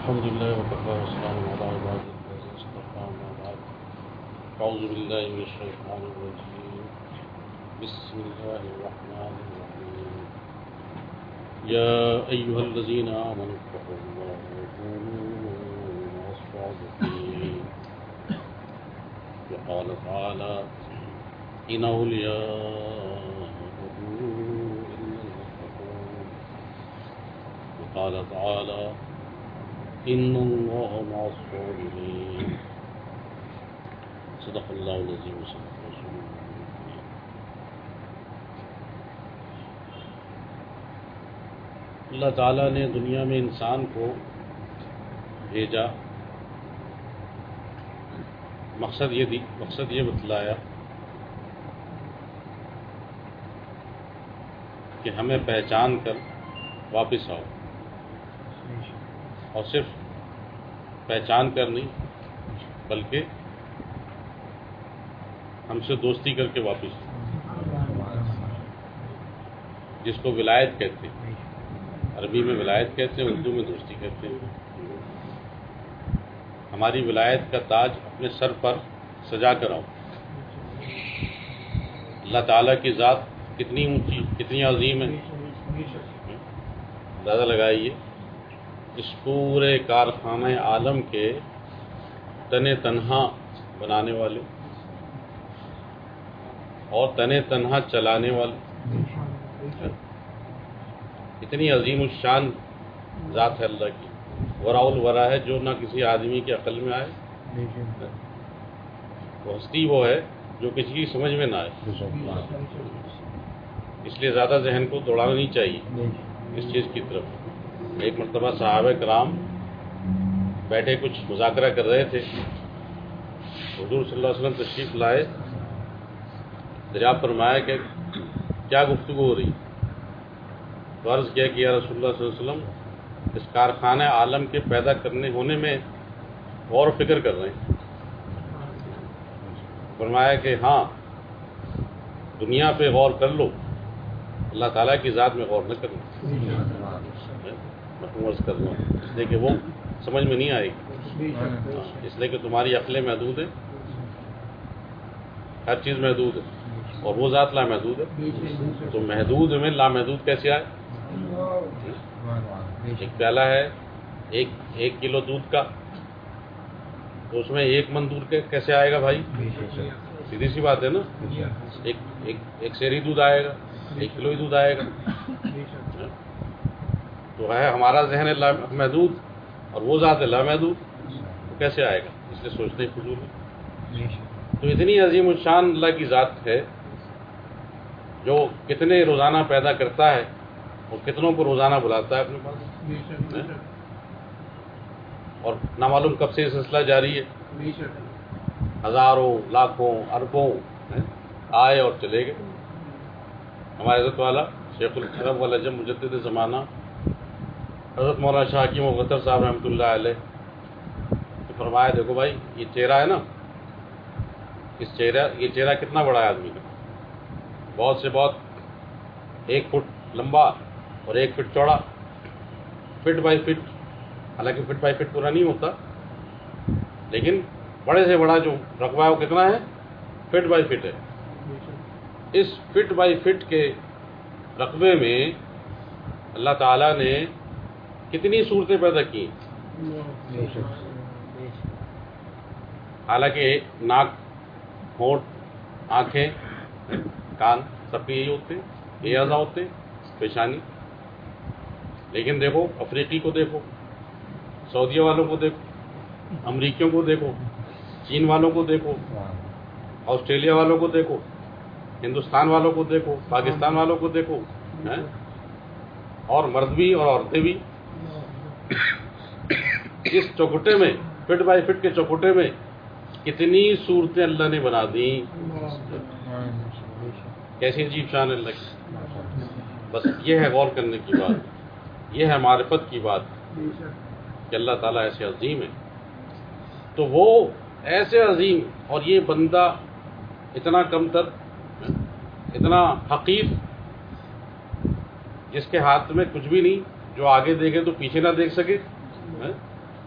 الحمد لله وكفى والسلام على عباده الذين اصطفى أما بعد أعوذ بالله من الشيطان الرجيم بسم الله الرحمن الرحيم يا أيها الذين آمنوا اتقوا الله وكونوا مع الصادقين وقال تعالى إن أولياءه إلا المتقون وقال تعالى إن الله مع الصابرين صدق اللہ العظیم وصدق رسوله الكريم. اللہ تعالیٰ نے دنیا میں انسان کو بھیجا، مقصد یہ بتلایا کہ ہمیں پہچان کر واپس آؤ، اور صرف پہچان کر نہیں بلکہ ہم سے دوستی کر کے واپس، جس کو ولایت کہتے ہیں، عربی میں ولایت کہتے ہیں، اردو میں دوستی کہتے ہیں. ہماری ولایت کا تاج اپنے سر پر سجا کر آؤ. اللہ تعالیٰ کی ذات کتنی اونچی، کتنی عظیم ہے، اندازہ لگائیے. اس پورے کارخانہ عالم کے تنہا بنانے والے اور تنہا چلانے والے، اتنی عظیم الشان ذات ہے اللہ کی. وراء الورا ہے جو نہ کسی آدمی کے عقل میں آئے. وہ ہستی وہ ہے جو کسی کی سمجھ میں نہ آئے. اس لیے زیادہ ذہن کو دوڑانا نہیں چاہیے اس چیز کی طرف. ایک مرتبہ صحابہ کرام بیٹھے کچھ مذاکرہ کر رہے تھے. حضور صلی اللہ علیہ وسلم تشریف لائے، دریافت فرمایا کہ کیا گفتگو ہو رہی. تو عرض کیا کہ یا رسول اللہ صلی اللہ علیہ وسلم، اس کارخانہ عالم کے پیدا کرنے ہونے میں غور و فکر کر رہے ہیں. فرمایا کہ ہاں، دنیا پہ غور کر لو، اللہ تعالیٰ کی ذات میں غور نہ کرنا. عرض کر دوں اس لیے کہ وہ سمجھ میں نہیں آئے گی، اس لیے کہ تمہاری عقلیں محدود ہیں، ہر چیز محدود ہے، اور وہ ذات لامحدود ہے. تو محدود میں لامحدود کیسے آئے؟ ایک پیالہ ہے ایک کلو دودھ کا، تو اس میں 1 من دودھ کیسے آئے گا بھائی؟ سیدھی سی بات ہے نا. ایک سیری دودھ آئے گا، 1 کلو ہی دودھ آئے گا. تو ہے ہمارا ذہن ہے محدود اور وہ ذات ہے لامحدود، تو کیسے آئے گا؟ اس لیے سوچتے ہی فضول ہے. تو اتنی عظیم الشان اللہ کی ذات ہے جو کتنے روزانہ پیدا کرتا ہے اور کتنوں کو روزانہ بلاتا ہے اپنے پاس، اور نہ معلوم کب سے یہ سلسلہ جاری ہے. ہزاروں، لاکھوں، اربوں آئے اور چلے گئے. ہمارے عزت والا شیخ القرب والعجم مجدد زمانہ حضرت مولانا شاہ حکیم مغتر صاحب رحمۃ اللہ علیہ تو فرمایا، دیکھو بھائی یہ چہرہ ہے نا، یہ چہرہ کتنا بڑا ہے آدمی کا؟ بہت سے بہت 1 فٹ لمبا اور 1 فٹ چوڑا، فٹ بائی فٹ. حالانکہ فٹ بائی فٹ پورا نہیں ہوتا، لیکن بڑے سے بڑا جو رقبہ ہے وہ کتنا ہے؟ فٹ بائی فٹ ہے. اس فٹ بائی فٹ کے رقبے میں اللہ تعالیٰ نے کتنی صورتیں پیدا کی. حالانکہ ناک، ہونٹ، آنکھیں، کان سب کے یہی ہوتے ہیں، یہ اعضاء ہوتے ہیں، پیشانی. لیکن دیکھو افریقی کو دیکھو، سعودیہ والوں کو دیکھو، امریکیوں کو دیکھو، چین والوں کو دیکھو، آسٹریلیا والوں کو دیکھو، ہندوستان والوں کو دیکھو، پاکستان والوں کو دیکھو، اور مرد بھی اور عورتیں بھی. اس چوکھٹے میں، فٹ بائی فٹ کے چوکھٹے میں کتنی صورتیں اللہ نے بنا دی. کیسی عجیب شان ہے اللہ کی. بس یہ ہے غور کرنے کی بات، یہ ہے معرفت کی بات کہ اللہ تعالیٰ ایسے عظیم ہے. تو وہ ایسے عظیم اور یہ بندہ اتنا کم تر، اتنا حقیر، جس کے ہاتھ میں کچھ بھی نہیں، جو آگے دیکھے تو پیچھے نہ دیکھ سکے.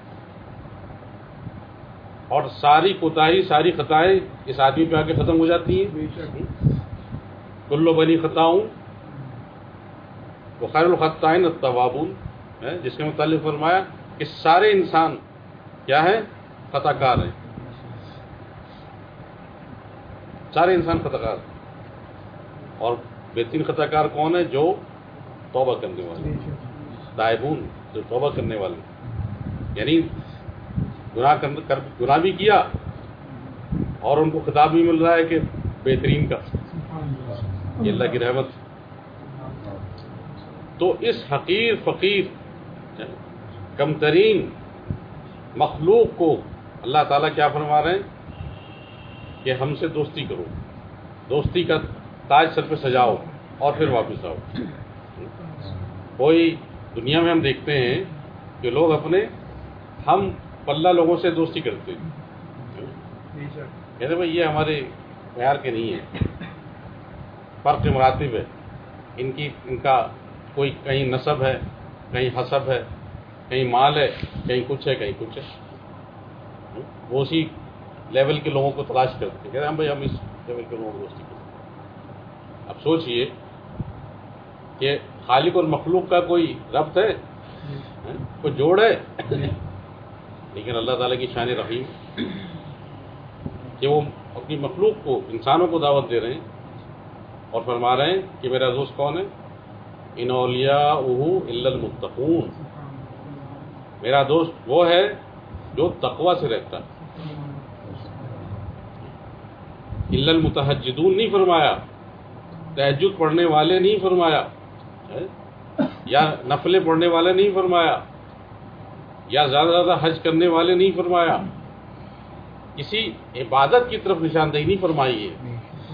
اور ساری کوتاہی ساری خطائیں اس آدمی پہ آ کے ختم ہو جاتی ہیں. کلو بنی خطاؤں وہ خیر الخطائن التوابون، جس کے متعلق فرمایا کہ سارے انسان کیا ہیں؟ خطا کار ہیں. سارے انسان خطا کار ہیں. اور بہترین خطا کار کون ہے؟ جو توبہ کرنے والے، تائبون، جو توبہ کرنے والے، یعنی گناہ بھی کیا اور ان کو خطاب بھی مل رہا ہے کہ بہترین کا. یہ اللہ کی رحمت. تو اس حقیر فقیر کم ترین مخلوق کو اللہ تعالیٰ کیا فرما رہے ہیں کہ ہم سے دوستی کرو، دوستی کا تاج سر پہ سجاؤ اور پھر واپس آؤ. کوئی دنیا میں ہم دیکھتے ہیں کہ لوگ اپنے ہم پلہ لوگوں سے دوستی کرتے ہیں، کہتے بھائی یہ ہمارے معیار کے نہیں ہیں. فرق مراتب ہے ان کا، کوئی کہیں نسب ہے، کہیں حسب ہے، کہیں مال ہے، کہیں کچھ ہے، کہیں کچھ ہے. وہ اسی لیول کے لوگوں کو تلاش کرتے ہیں، کہتے ہیں ہم بھائی ہم اس لیول کے لوگوں کو دوستی کرتے ہیں. اب سوچئے کہ خالق اور مخلوق کا کوئی ربط ہے، کوئی جوڑ ہے؟ لیکن اللہ تعالیٰ کی شان رحیم کہ وہ اپنی مخلوق کو، انسانوں کو دعوت دے رہے ہیں اور فرما رہے ہیں کہ میرا دوست کون ہے؟ ان اولیاءہ الا المتقون. میرا دوست وہ ہے جو تقوی سے رہتا ہے. الا المتہجدون نہیں فرمایا، تہجد پڑھنے والے نہیں فرمایا، یا نفلیں پڑھنے والے نہیں فرمایا، یا زیادہ زیادہ حج کرنے والے نہیں فرمایا. کسی عبادت کی طرف نشاندہی نہیں فرمائی ہے.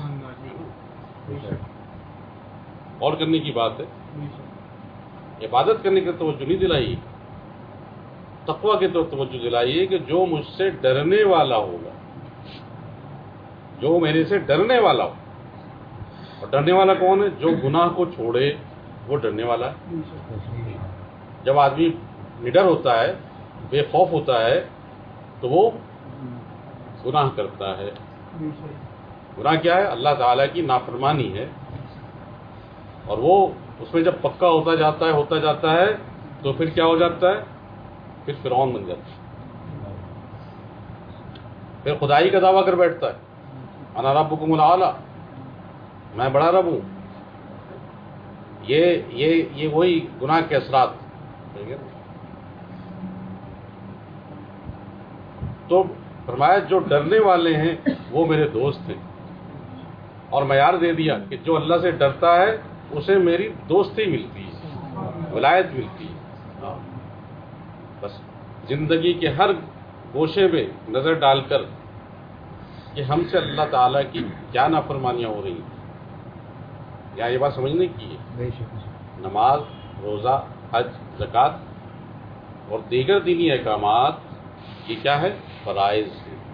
اور کرنے کی بات ہے، عبادت کرنے کی توجہ نہیں دلائی، تقویٰ کی طرف توجہ دلائی ہے کہ جو مجھ سے ڈرنے والا ہوگا، جو میرے سے ڈرنے والا ہو. اور ڈرنے والا کون ہے؟ جو گناہ کو چھوڑے وہ ڈرنے والا ہے. جب آدمی نڈر ہوتا ہے، بے خوف ہوتا ہے، تو وہ گناہ کرتا ہے. گناہ کیا ہے؟ اللہ تعالیٰ کی نافرمانی ہے. اور وہ اس میں جب پکا ہوتا جاتا ہے تو پھر کیا ہو جاتا ہے؟ پھر فرعون بن جاتا ہے. پھر خدائی کا دعویٰ کر بیٹھتا ہے، انا ربکم الاعلی، میں بڑا رب ہوں. یہ وہی گناہ کے اثرات. تو فرمایا جو ڈرنے والے ہیں وہ میرے دوست ہیں. اور معیار دے دیا کہ جو اللہ سے ڈرتا ہے اسے میری دوستی ملتی ہے، ولایت ملتی ہے. بس زندگی کے ہر گوشے میں نظر ڈال کر کہ ہم سے اللہ تعالیٰ کی کیا نافرمانیاں ہو رہی ہیں، یا یہ بات سمجھنے کی ہے. نماز، روزہ، حج، زکوٰۃ اور دیگر دینی احکامات یہ کیا ہے؟ فرائض.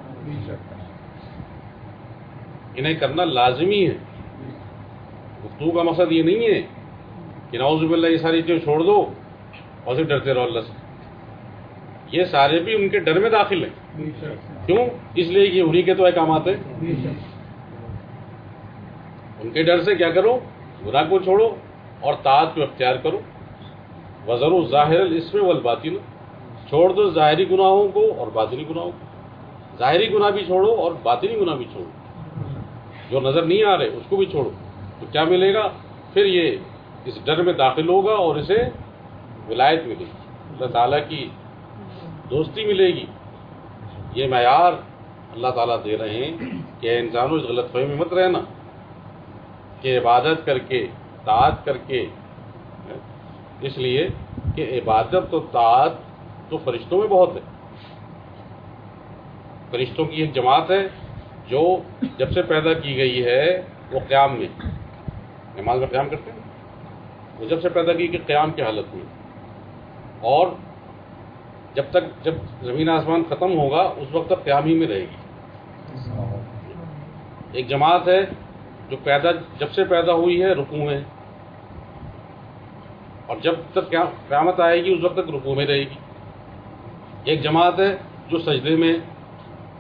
انہیں کرنا لازمی ہے. گفتگو کا مقصد یہ نہیں ہے کہ نعوذ باللہ یہ ساری چیزیں چھوڑ دو اور صرف ڈرتے رہو اللہ سے. یہ سارے بھی ان کے ڈر میں داخل ہیں. کیوں؟ اس لیے کہ انہی کے تو احکامات ہیں. ان کے ڈر سے کیا کرو؟ گناہ کو چھوڑو اور طاعت کو اختیار کرو. وذروا ظاہر الاسم والباطن، چھوڑ دو ظاہری گناہوں کو اور باطنی گناہوں کو. ظاہری گناہ بھی چھوڑو اور باطنی گناہ بھی چھوڑو. جو نظر نہیں آ رہے اس کو بھی چھوڑو. تو کیا ملے گا؟ پھر یہ اس ڈر میں داخل ہوگا اور اسے ولایت ملے گی، اللہ تعالیٰ کی دوستی ملے گی. یہ معیار اللہ تعالیٰ دے رہے ہیں کہ انسانوں اس غلط فہمی میں مت رہنا کہ عبادت کر کے، طاعت کر کے، اس لیے کہ عبادت و طاعت تو فرشتوں میں بہت ہے. فرشتوں کی ایک جماعت ہے جو جب سے پیدا کی گئی ہے وہ قیام میں، نماز میں قیام کرتے ہیں، وہ جب سے پیدا کی کہ قیام کی حالت میں، اور جب زمین آسمان ختم ہوگا اس وقت تک قیام ہی میں رہے گی. ایک جماعت ہے جو جب سے پیدا ہوئی ہے رکوع میں، اور جب تک قیامت آئے گی اس وقت تک رکوع میں رہے گی. ایک جماعت ہے جو سجدے میں،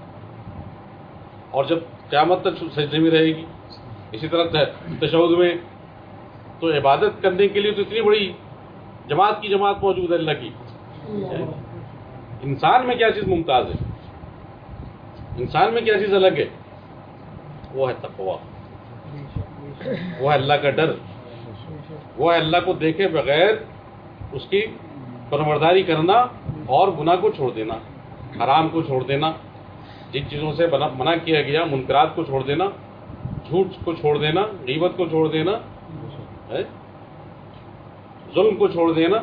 اور جب قیامت تک سجدے میں رہے گی. اسی طرح تشہد میں تو عبادت کرنے کے لیے تو اتنی بڑی جماعت کی جماعت موجود ہے اللہ کی. انسان میں کیا چیز ممتاز ہے, انسان میں کیا چیز الگ ہے؟ وہ ہے تقویٰ, وہ ہے اللہ کا ڈر, وہ ہے اللہ کو دیکھے بغیر اس کی فرمانبرداری کرنا اور گناہ کو چھوڑ دینا, حرام کو چھوڑ دینا, جن چیزوں سے منع کیا گیا منکرات کو چھوڑ دینا, جھوٹ کو چھوڑ دینا, غیبت کو چھوڑ دینا, ظلم کو چھوڑ دینا,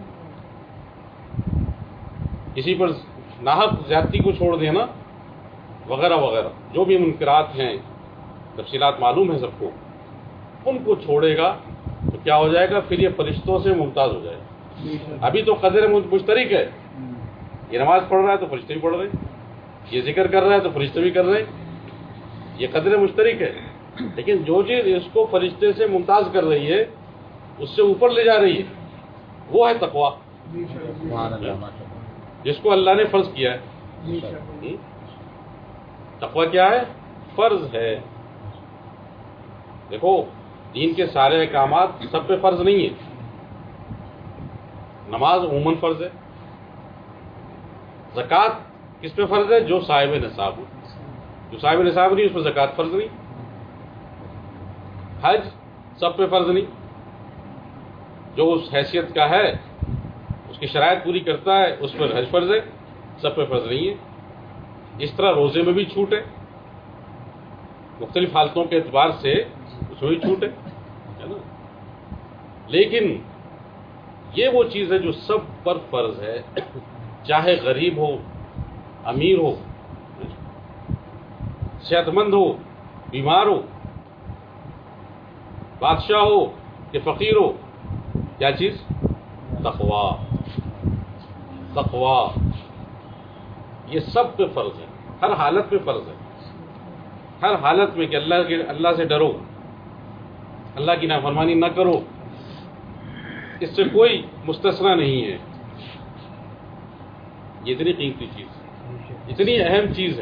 کسی پر ناحق زیادتی کو چھوڑ دینا, وغیرہ وغیرہ. جو بھی منکرات ہیں تفصیلات معلوم ہے سب کو, ان کو چھوڑے گا تو کیا ہو جائے گا؟ پھر یہ فرشتوں سے ممتاز ہو جائے گا. ابھی تو قدر مشترک ہے, یہ نماز پڑھ رہا ہے تو فرشتے بھی پڑھ رہے ہیں, یہ ذکر کر رہا ہے تو فرشتے بھی کر رہے ہیں, یہ قدر مشترک ہے. لیکن جو چیز اس کو فرشتے سے ممتاز کر رہی ہے, اس سے اوپر لے جا رہی ہے, وہ ہے تقویٰ, جس کو اللہ نے فرض کیا ہے. تقویٰ کیا ہے؟ فرض ہے. دیکھو دین کے سارے احکامات سب پہ فرض نہیں ہے. نماز عموماً فرض ہے. زکوٰۃ کس پہ فرض ہے؟ جو صاحب نصاب ہو. جو صاحب نصاب نہیں اس پہ زکوٰۃ فرض نہیں. حج سب پہ فرض نہیں. جو اس حیثیت کا ہے, اس کی شرائط پوری کرتا ہے, اس پر حج فرض ہے, سب پہ فرض نہیں ہے. اس طرح روزے میں بھی چھوٹ ہے, مختلف حالتوں کے اعتبار سے اس میں بھی چھوٹ ہے نا. لیکن یہ وہ چیز ہے جو سب پر فرض ہے, چاہے غریب ہو, امیر ہو, صحت مند ہو, بیمار ہو, بادشاہ ہو کہ فقیر ہو. کیا چیز؟ تقویٰ. تقویٰ یہ سب پہ فرض ہے, ہر حالت پہ فرض ہے. ہر حالت میں کہ اللہ سے ڈرو, اللہ کی نافرمانی نہ کرو, اس سے کوئی مستثنا نہیں ہے. یہ اتنی قیمتی چیز, اتنی اہم چیز ہے.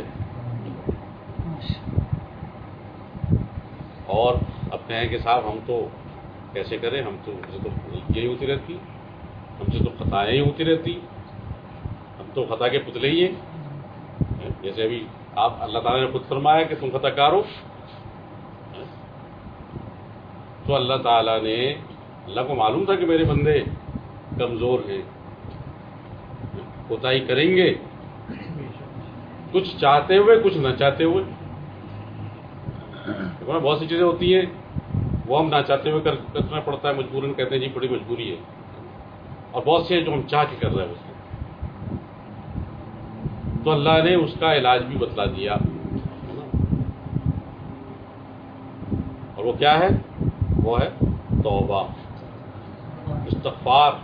اور اب کہیں کہ صاحب ہم تو کیسے کریں, ہم تو یہی ہوتی رہتی, ہم سے تو خطائیں ہی ہوتی رہتی, ہم تو خطا کے پتلے ہی ہیں. جیسے ابھی آپ اللہ تعالیٰ نے خود فرمایا کہ تم خطا کار ہو, تو اللہ تعالیٰ نے, اللہ کو معلوم تھا کہ میرے بندے کمزور ہیں, کوتاہی کریں گے, کچھ چاہتے ہوئے کچھ نہ چاہتے ہوئے. بہت سی چیزیں ہوتی ہیں وہ ہم نہ چاہتے ہوئے کرنا پڑتا ہے, مجبوراً کہتے ہیں جی بڑی مجبوری ہے. اور بہت سی ہیں جو ہم چاہ کے کر رہے ہیں. تو اللہ نے اس کا علاج بھی بتلا دیا, اور وہ کیا ہے؟ وہ ہے توبہ, استغفار.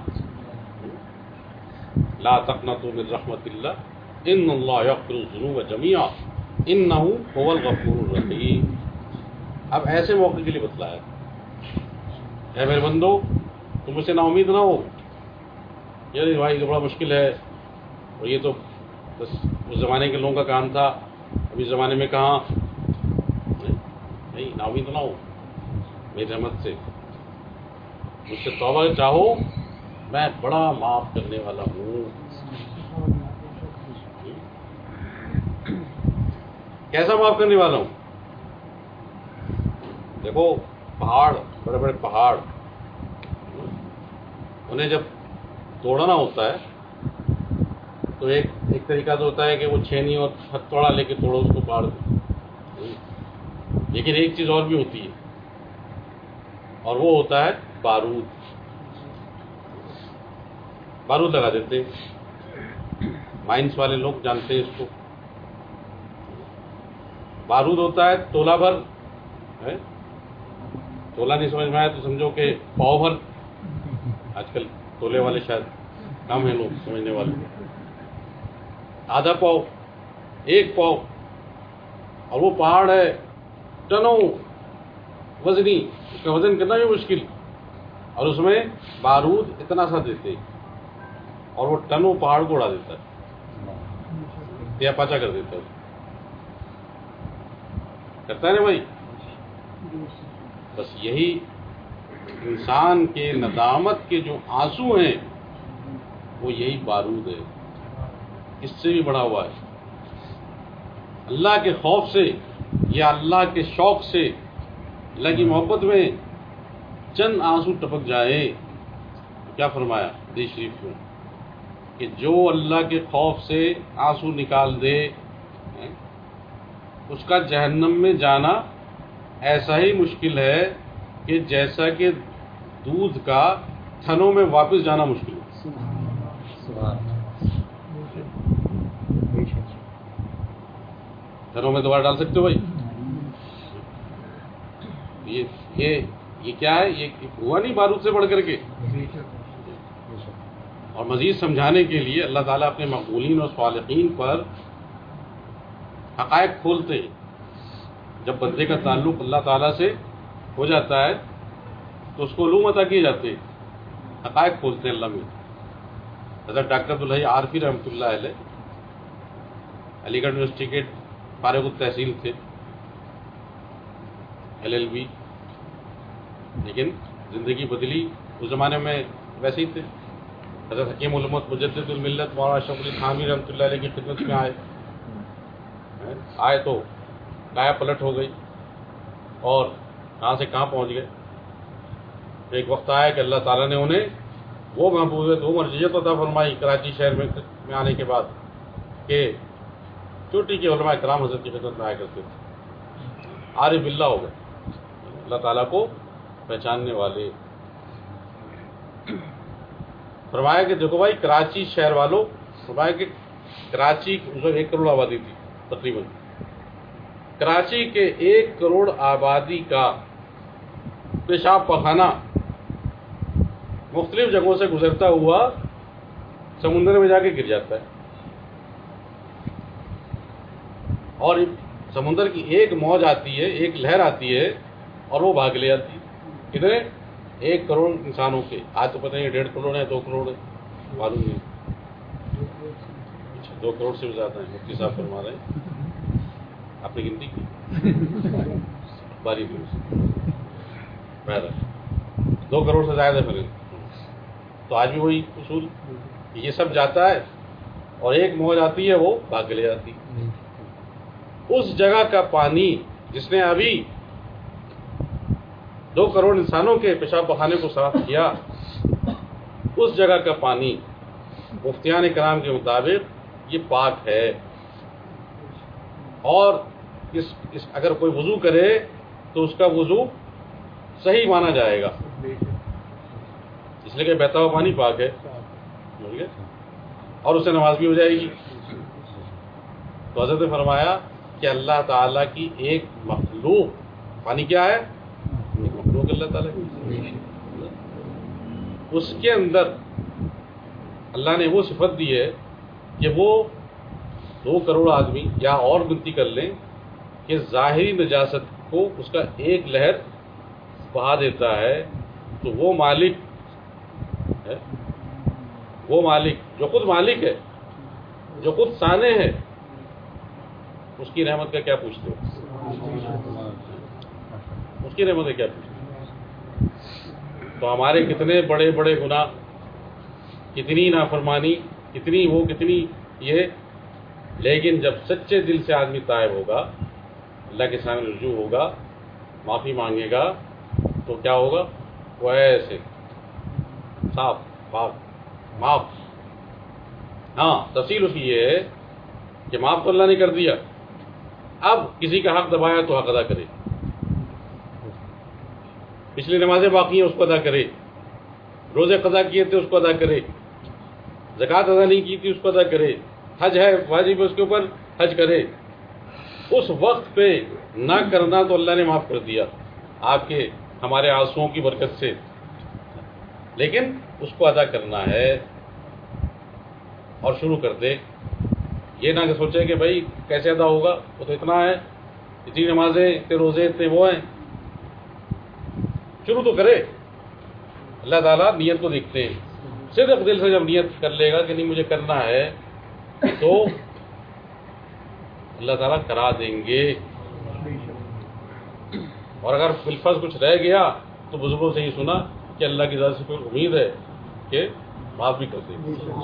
لا تقنطوا من رحمت اللہ ان اللہ یغفر الذنوب جميعا انہ هو الغفور الرحیم. اب ایسے موقع کے لیے بتلایا, اے میرے بندو تم اسے نا امید نہ ہو, یعنی بھائی تو بڑا مشکل ہے, اور یہ تو بس اس زمانے کے لوگوں کا کام تھا, ابھی زمانے میں کہاں. نہیں, نا امید نہ ہو میری رحمت سے, مجھ سے توبہ چاہو, میں بڑا معاف کرنے والا ہوں. کیسا معاف کرنے والا ہوں؟ دیکھو پہاڑ, بڑے بڑے پہاڑ, انہیں جب توڑنا ہوتا ہے تو ایک طریقہ تو ہوتا ہے کہ وہ چھینی اور ہتھوڑا لے کے توڑو اس کو پہاڑ کو. لیکن ایک چیز اور بھی ہوتی ہے, اور وہ ہوتا ہے بارود. بارود لگا دیتے ہیں, مائنس والے لوگ جانتے ہیں اس کو. بارود ہوتا ہے تولا بھر, تولا نہیں سمجھ میں آیا تو سمجھو کہ پاؤ بھر. آج کل تولے والے شاید کم ہیں لوگ سمجھنے والے. آدھا پاؤ, ایک پاؤ, اور وہ پہاڑ ہے ٹنوں وزنی, اس کا وزن کرنا بھی مشکل, اور اس میں بارود اتنا سا دیتے اور وہ ٹنوں پہاڑ کو اڑا دیتا ہے, دیا پاچا کر دیتا ہے. کرتا ہے نا بھائی. بس یہی انسان کے ندامت کے جو آنسو ہیں وہ یہی بارود ہے، اس سے بھی بڑا ہوا ہے. اللہ کے خوف سے یا اللہ کے شوق سے، اللہ کی محبت میں چند آنسو ٹپک جائے، کیا فرمایا حدیث شریف میں کہ جو اللہ کے خوف سے آنسو نکال دے اس کا جہنم میں جانا ایسا ہی مشکل ہے کہ جیسا کہ دودھ کا تھنوں میں واپس جانا مشکل ہے. تھنوں میں دوبارہ ڈال سکتے ہو بھائی؟ یہ کیا ہے؟ یہ ہوا نہیں بارود سے بڑھ کر کے. اور مزید سمجھانے کے لیے اللہ تعالیٰ اپنے مقبولین اور صالحین پر حقائق کھولتے ہیں. جب بندے کا تعلق اللہ تعالیٰ سے ہو جاتا ہے تو اس کو علوم عطا کیے جاتے ہیں، حقائق کھولتے ہیں اللہ میں. حضرت ڈاکٹر عبدالحی عارفی رحمۃ اللہ علیہ علی گڑھ یونیورسٹی کے فارغ التحصیل تھے، LLB، لیکن زندگی بدلی. اس زمانے میں ویسے ہی تھے. حضرت حکیم علومت مجدد الملت مولانا اشرف علی تھانوی رحمۃ اللہ علیہ کی خدمت میں آئے تو کایا پلٹ ہو گئی اور کہاں سے کہاں پہنچ گئے. ایک وقت آیا کہ اللہ تعالیٰ نے انہیں وہ محبوبیت، وہ مرجعیت عطا فرمائی کراچی شہر میں آنے کے بعد کہ چوٹی کے علماء کرام حضرت کی خدمت میں آیا کرتے تھے. عارف باللہ ہو گئے، اللہ تعالیٰ کو پہچاننے والے. فرمایا کہ دیکھو بھائی کراچی شہر والوں، فرمایا کہ کراچی 1 کروڑ آبادی تھی تقریباً. کراچی کے 1 کروڑ آبادی کا پیشاب پخانہ مختلف جگہوں سے گزرتا ہوا سمندر میں جا کے گر جاتا ہے، اور سمندر کی ایک موج آتی ہے، ایک لہر آتی ہے اور وہ بھاگ لے جاتی ہے. کتنے؟ 1 کروڑ انسانوں کے. آج تو پتہ نہیں 1.5 کروڑ ہے 2 کروڑ ہے، معلوم نہیں. اچھا 2 کروڑ سے بھی زیادہ ہیں، مفتی صاحب فرما رہے ہیں. آپ نے گنتی کی؟ باری بہرحال 2 کروڑ سے زیادہ پھر تو آج بھی وہی اصول، یہ سب جاتا ہے اور ایک موج آتی ہے وہ بھاگ لے جاتی. اس جگہ کا پانی جس نے ابھی 2 کروڑ انسانوں کے پیشاب پخانے کو صاف کیا، اس جگہ کا پانی مفتیان کرام کے مطابق یہ پاک ہے. اور اگر کوئی وضو کرے تو اس کا وضو صحیح مانا جائے گا، اس لیے کہ بہتا ہوا پانی پاک ہے، اور اس سے نماز بھی ہو جائے گی. تو حضرت نے فرمایا کہ اللہ تعالیٰ کی ایک مخلوق، پانی کیا ہے؟ ایک مخلوق اللہ تعالیٰ کی، اس کے اندر اللہ نے وہ صفت دی ہے کہ وہ 2 کروڑ آدمی یا اور گنتی کر لیں کہ ظاہری نجاست کو اس کا ایک لہر بہا دیتا ہے. تو وہ مالک ہے، وہ مالک جو خود مالک ہے، جو خود صانع ہے، اس کی رحمت کا کیا پوچھتے ہو؟ اس کی رحمت کا کیا پوچھتے ہو؟ تو ہمارے کتنے بڑے بڑے گناہ، کتنی نافرمانی، کتنی وہ، کتنی یہ، لیکن جب سچے دل سے آدمی تائب ہوگا، اللہ کے سامنے رجوع ہوگا، معافی مانگے گا، تو کیا ہوگا؟ وہ ایسے صاف پاک معاف. ہاں تفصیل اس کی یہ ہے کہ معاف تو اللہ نے کر دیا، اب کسی کا حق دبایا تو حق ادا کرے، پچھلی نمازیں باقی ہیں اس کو ادا کرے، روزے قضا کیے تھے اس کو ادا کرے، زکوٰۃ ادا نہیں کی تھی اس کو ادا کرے، حج ہے واجب ہے اس کے اوپر حج کرے. اس وقت پہ نہ کرنا تو اللہ نے معاف کر دیا آپ کے ہمارے آنسوؤں کی برکت سے، لیکن اس کو ادا کرنا ہے. اور شروع کر دے، یہ نہ کہ سوچے کہ بھائی کیسے ادا ہوگا، وہ تو اتنا ہے، اتنی نمازیں، اتنے روزے، اتنے وہ ہیں. شروع تو کرے. اللہ تعالیٰ نیت کو دیکھتے ہیں. صدق دل سے جب نیت کر لے گا کہ نہیں مجھے کرنا ہے تو اللہ تعالیٰ کرا دیں گے. اور اگر بالفرض کچھ رہ گیا تو بزرگوں سے یہ سنا کہ اللہ کی ذات سے کوئی امید ہے کہ معاف بھی کر دیں.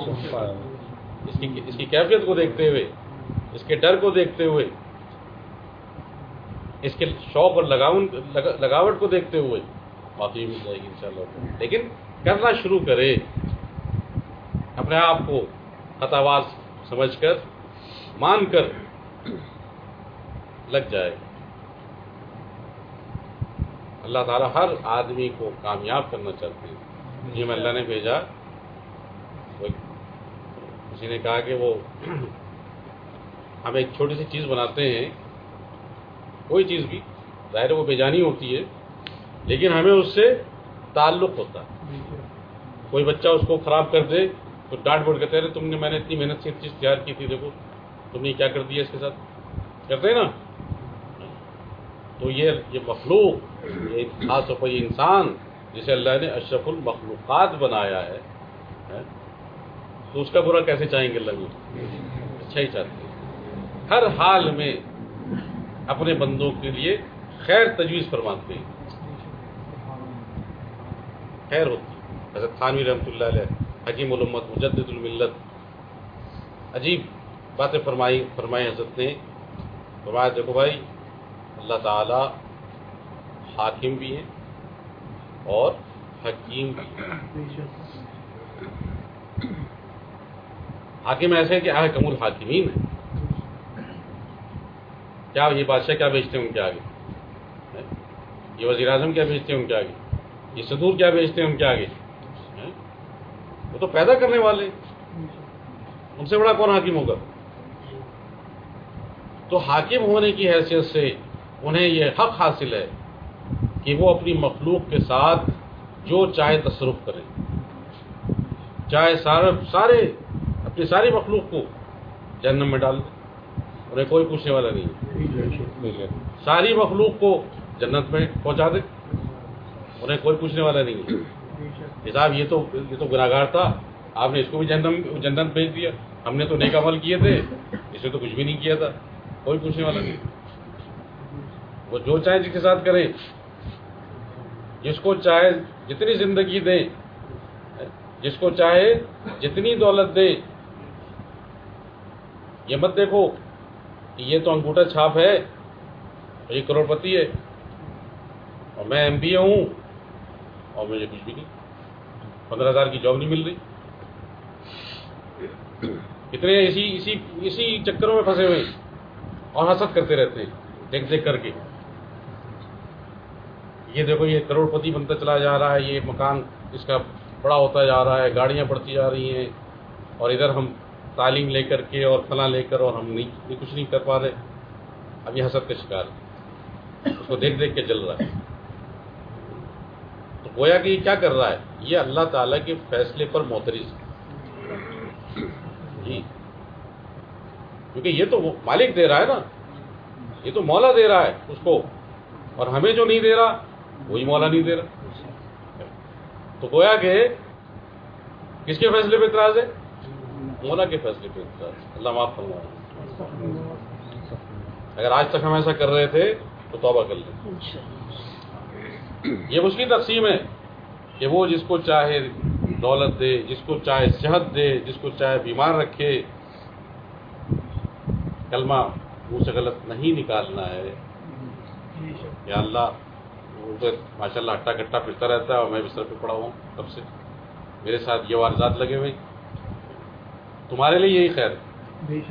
اس کی کیفیت کو دیکھتے ہوئے، اس کے ڈر کو دیکھتے ہوئے، اس کے شوق اور لگاوٹ کو دیکھتے ہوئے معافی مل جائے گی انشاءاللہ. لیکن کرنا شروع کرے، اپنے آپ کو خطاواز سمجھ کر، مان کر لگ جائے. اللہ تعالیٰ ہر آدمی کو کامیاب کرنا چاہتے ہیں. جی میں اللہ نے بھیجا. کسی نے کہا کہ وہ ہم ایک چھوٹی سی چیز بناتے ہیں، کوئی چیز بھی ظاہر وہ بیجانی ہوتی ہے، لیکن ہمیں اس سے تعلق ہوتا ہے. کوئی بچہ اس کو خراب کر دے تو ڈانٹ بوٹ کرتے ہیں، میں نے اتنی محنت سے چیز تیار کی تھی، دیکھو تم نے کیا کر دیا اس کے ساتھ، کرتے ہیں نا. تو یہ مخلوق، یہ خاص طور پر یہ انسان جسے اللہ نے اشرف المخلوقات بنایا ہے، تو اس کا برا کیسے چاہیں گے؟ اللہ میں اچھا ہی چاہتے ہیں. ہر حال میں اپنے بندوں کے لیے خیر تجویز فرماتے ہیں، خیر ہوتی ہے. حضرت تھانوی رحمۃ اللہ علیہ، حکیم الامت، مجدد الملت، عجیب باتیں فرمائی حضرت نے. فرمایا دیکھو بھائی، اللہ تعالی حاکم بھی ہیں اور حکیم بھی ہیں. حاکم ایسے ہے کہ احکم الحاکمین ہے. کیا یہ بادشاہ کیا بیچتے ہیں ان کے آگے؟ یہ وزیر اعظم کیا بیچتے ہیں ان کے آگے؟ یہ صدور کیا بیچتے ہیں ان کے آگے؟ وہ تو پیدا کرنے والے، ان سے بڑا کون حاکم ہوگا؟ تو حاکم ہونے کی حیثیت سے انہیں یہ حق حاصل ہے کہ وہ اپنی مخلوق کے ساتھ جو چاہے تصرف کریں، چاہے سارے اپنی ساری مخلوق کو جہنم میں ڈال دیں، انہیں کوئی پوچھنے والا نہیں ہے. ساری مخلوق کو جنت میں پہنچا دیں، انہیں کوئی پوچھنے والا نہیں ہے. حساب یہ تو گناہگار تھا، آپ نے اس کو بھی جنت بھیج دیا. ہم نے تو نیک عمل کیے تھے، اس نے تو کچھ بھی نہیں کیا تھا، کوئی پوچھنے والا نہیں. وہ جو چاہے جس کے ساتھ کریں، جس کو چاہے جتنی زندگی دیں، جس کو چاہے جتنی دولت دیں. یہ مت دیکھو کہ یہ تو انگوٹھا چھاپ ہے، یہ کروڑ پتی ہے، اور میں ایم بی اے ہوں اور مجھے کچھ بھی نہیں، 15,000 کی جاب نہیں مل رہی. کتنے اسی چکروں میں پھنسے ہوئے اور حسد کرتے رہتے ہیں دیکھ دیکھ کر کے. یہ دیکھو یہ کروڑ پتی بنتا چلا جا رہا ہے، یہ مکان اس کا بڑا ہوتا جا رہا ہے، گاڑیاں بڑھتی جا رہی ہیں، اور ادھر ہم تعلیم لے کر کے اور فلاں لے کر اور ہم کچھ نہیں کر پا رہے. اب یہ حسد کا شکار ہے، اس کو دیکھ دیکھ کے جل رہا ہے. تو گویا کہ یہ کیا کر رہا ہے؟ یہ اللہ تعالیٰ کے فیصلے پر معترض ہے جی، کیونکہ یہ تو مالک دے رہا ہے نا، یہ تو مولا دے رہا ہے اس کو، اور ہمیں جو نہیں دے رہا وہی مولا نہیں دے رہا. تو گویا کہ کس کے فیصلے پہ اعتراض ہے؟ مولا کے فیصلے پہ اعتراض. اللہ معاف فرمائے. اگر آج تک ہم ایسا کر رہے تھے تو توبہ کر لیں. یہ اس کی تقسیم ہے کہ وہ جس کو چاہے دولت دے، جس کو چاہے صحت دے، جس کو چاہے بیمار رکھے. کلمہ منہ سے غلط نہیں نکالنا ہے. یا اللہ وہ تو ماشاء اللہ ہٹا کٹا پھرتا رہتا ہے اور میں بستر پہ پڑا ہوں تب سے، میرے ساتھ یہ واردات لگے ہوئے. تمہارے لیے یہی خیر ہے.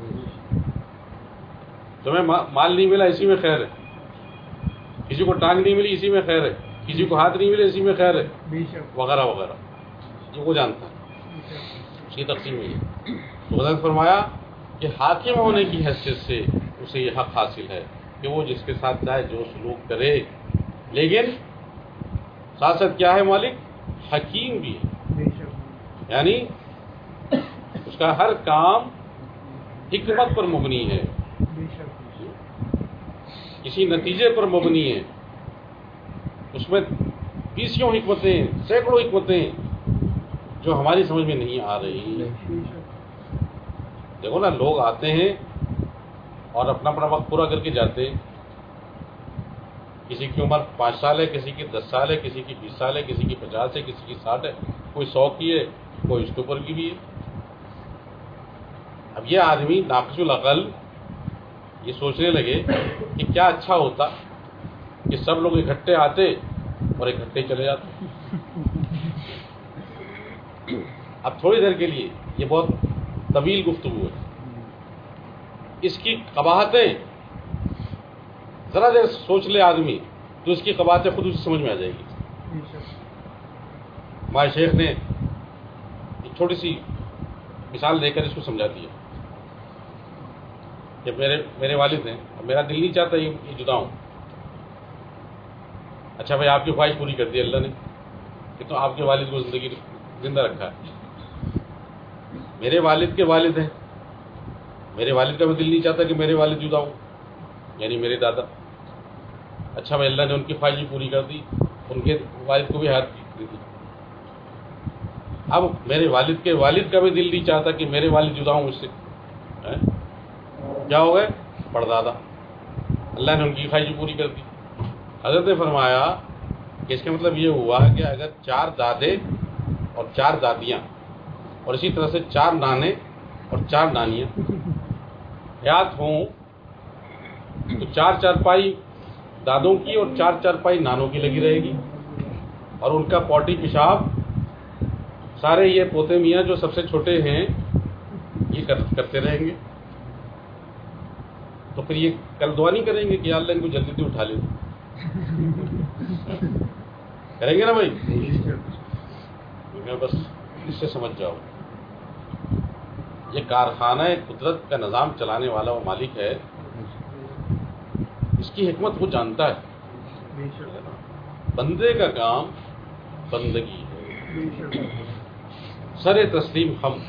تمہیں مال نہیں ملا اسی میں خیر ہے، کسی کو ٹانگ نہیں ملی اسی میں خیر ہے، کسی کو ہاتھ نہیں ملے اسی میں خیر ہے، وغیرہ وغیرہ. یہ وہ جانتا ہے، اس کی تقسیم ہوئی ہے. تو حضرت فرمایا کہ حاکم ہونے کی حیثیت سے اسے یہ حق حاصل ہے کہ وہ جس کے ساتھ چاہے جو سلوک کرے. لیکن ساتھ ساتھ کیا ہے؟ مالک حکیم بھی ہے، یعنی اس کا ہر کام حکمت پر مبنی ہے، کسی نتیجے پر مبنی ہے. اس میں 20 حکمتیں، سینکڑوں حکمتیں جو ہماری سمجھ میں نہیں آ رہی. دیکھو نا، لوگ آتے ہیں اور اپنا وقت پورا کر کے جاتے ہیں. کسی کی عمر 5 سال ہے، کسی کی 10 سال ہے، کسی کی 20 سال ہے، کسی کی 50 ہے، کسی کی 60 ہے، کوئی 100 کی ہے، کوئی اس کے اوپر کی بھی ہے۔ اب یہ آدمی ناقص العقل یہ سوچنے لگے کہ کیا اچھا ہوتا کہ سب لوگ اکٹھے آتے اور اکٹھے چلے جاتے۔ اب تھوڑی دیر کے لیے، یہ بہت طویل گفتگو ہے، اس کی قباحتیں ذرا دیر سوچ لے آدمی تو اس کی قباحتیں خود اسے سمجھ میں آ جائے گی۔ ہمارے شیخ نے ایک چھوٹی سی مثال دے کر اس کو سمجھا دیا کہ میرے والد ہیں، اب میرا دل نہیں چاہتا یہ جدا ہوں۔ اچھا بھائی، آپ کی خواہش پوری کر دی اللہ نے کہ تو آپ کے والد کو زندہ رکھا ہے۔ میرے والد کے والد ہیں، میرے والد کا بھی دل نہیں چاہتا کہ میرے والد جدا ہوں، یعنی میرے دادا۔ اچھا بھائی، اللہ نے ان کی خواہش بھی پوری کر دی، ان کے والد کو بھی حیات دی تھی۔ اب میرے والد کے والد کا بھی دل نہیں چاہتا کہ میرے والد جدا ہوں اس سے، کیا ہو گئے؟ پردادا۔ اللہ نے ان کی خواہش پوری کر دی۔ حضرت نے فرمایا کہ اس کا مطلب یہ ہوا کہ اگر 4 دادے اور 4 دادیاں اور اسی طرح سے 4 نانے اور 4 نانیاں حیات ہوں تو 4 چارپائی دادوں کی اور 4 چارپائی نانوں کی لگی رہے گی، اور ان کا پوٹی پیشاب سارے یہ پوتے میاں جو سب سے چھوٹے ہیں یہ کرتے رہیں گے۔ تو پھر یہ کل دعا نہیں کریں گے کہ یا اللہ ان کو جلدی سے اٹھا لے؟ کریں گے نا بھائی؟ بس اس سے سمجھ جاؤ، یہ کارخانہ قدرت کا نظام چلانے والا وہ مالک ہے، اس کی حکمت وہ جانتا ہے۔ بندے کا کام بندگی ہے، سر تسلیم ہم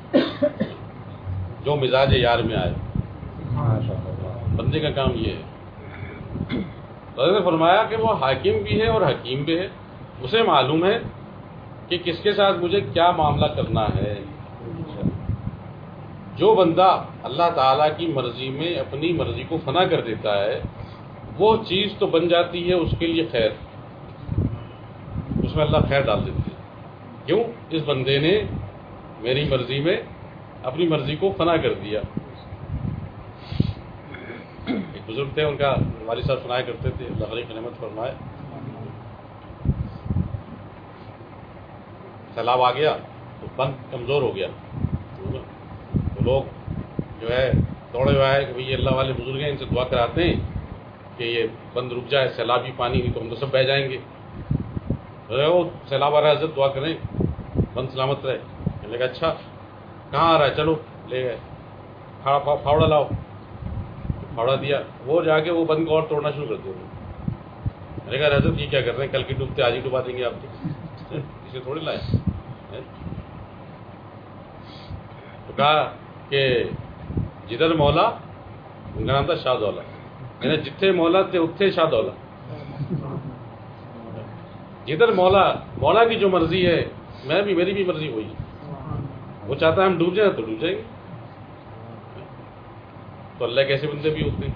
جو مزاج یار میں آئے، بندے کا کام یہ ہے۔ حضرت نے فرمایا کہ وہ حاکم بھی ہے اور حکیم بھی ہے، اسے معلوم ہے کہ کس کے ساتھ مجھے کیا معاملہ کرنا ہے۔ جو بندہ اللہ تعالیٰ کی مرضی میں اپنی مرضی کو فنا کر دیتا ہے، وہ چیز تو بن جاتی ہے اس کے لیے خیر، اس میں اللہ خیر ڈال دیتے ہیں۔ کیوں؟ اس بندے نے میری مرضی میں اپنی مرضی کو فنا کر دیا۔ ایک بزرگ تھے، ان کا والد صاحب سنایا کرتے تھے، اللہ علیہ نعمت فرمائے، سیلاب آ گیا تو بند کمزور ہو گیا، تو لوگ جو ہے دوڑے ہوئے آئے کہ بھئی یہ اللہ والے بزرگ ہیں، ان سے دعا کراتے ہیں کہ یہ بند رک جائے، سیلابی پانی نہیں تو ہم تو سب بہہ جائیں گے۔ وہ سیلاب آ رہا ہے حضرت دعا کریں بند سلامت رہے۔ کہنے لگا اچھا کہاں آ رہا ہے، چلو لے گئے، پھاوڑا لاؤ، پھاوڑا دیا، وہ جا کے وہ بند کو اور توڑنا شروع کر دیا۔ میں نے کہا حضرت یہ کیا کر رہے ہیں، کل کی ڈوبتے آج ہی ڈبا دیں گے آپ کو، اسے تھوڑی لائے۔ تو کہا کہ جدھر مولا، ان کا نام تھا شاہ دولا، یعنی جتنے مولا تھے اتنے شاہ دولا، جدھر مولا کی جو مرضی ہے میری بھی مرضی وہی ہے، وہ چاہتا ہے ہم ڈوب جائیں تو ڈوب جائیں گے۔ تو اللہ کے ایسے بندے بھی ہوتے ہیں،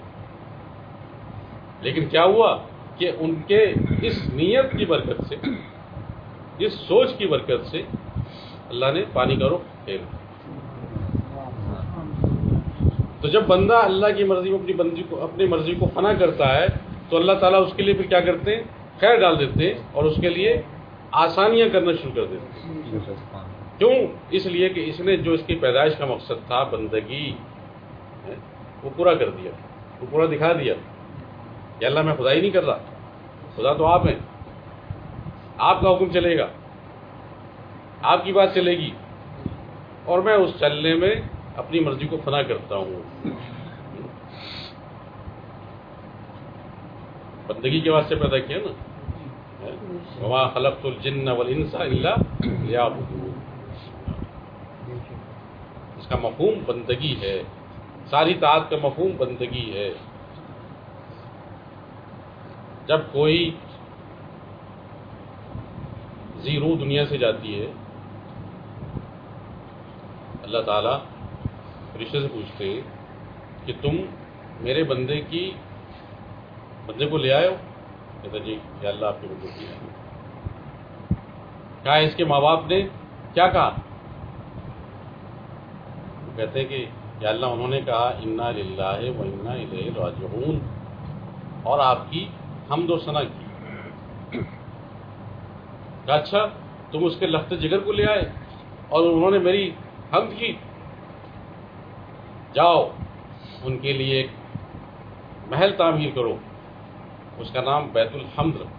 لیکن کیا ہوا کہ ان کے اس نیت کی برکت سے، اس سوچ کی برکت سے اللہ نے پانی کا رخ پھیر دیا۔ تو جب بندہ اللہ کی مرضی میں اپنی مرضی کو فنا کرتا ہے تو اللہ تعالیٰ اس کے لیے پھر کیا کرتے ہیں، خیر ڈال دیتے ہیں اور اس کے لیے آسانیاں کرنا شروع کر دیتے ہیں۔ کیوں؟ اس لیے کہ اس نے جو اس کی پیدائش کا مقصد تھا بندگی، وہ پورا کر دیا، وہ پورا دکھا دیا کہ اللہ میں خدا ہی نہیں کر رہا، خدا تو آپ ہیں، آپ کا حکم چلے گا، آپ کی بات چلے گی، اور میں اس چلنے میں اپنی مرضی کو فنا کرتا ہوں۔ بندگی کے واسطے پیدا کیا نا، وما خلقت الجن والانس الا لیعبدون، اس کا مفہوم بندگی ہے، ساری طاعت کا مفہوم بندگی ہے۔ جب کوئی ذی روح دنیا سے جاتی ہے، اللہ تعالیٰ فرشتے سے پوچھتے ہیں کہ تم میرے بندے کو لے آئے ہو؟ کہتے جی یا اللہ آپ کی منظوری ہے. کہا اس کے ماں باپ نے کیا کہا؟ وہ کہتے ہیں کہ یا اللہ انہوں نے کہا انا للہ و انا الیہ راجعون اور آپ کی حمد و ثنا کی. کہا اچھا تم اس کے لخت جگر کو لے آئے اور انہوں نے میری حمد کی. جاؤ ان کے لیے ایک محل تعمیر کرو، اس کا نام بیت الحمد رکھو.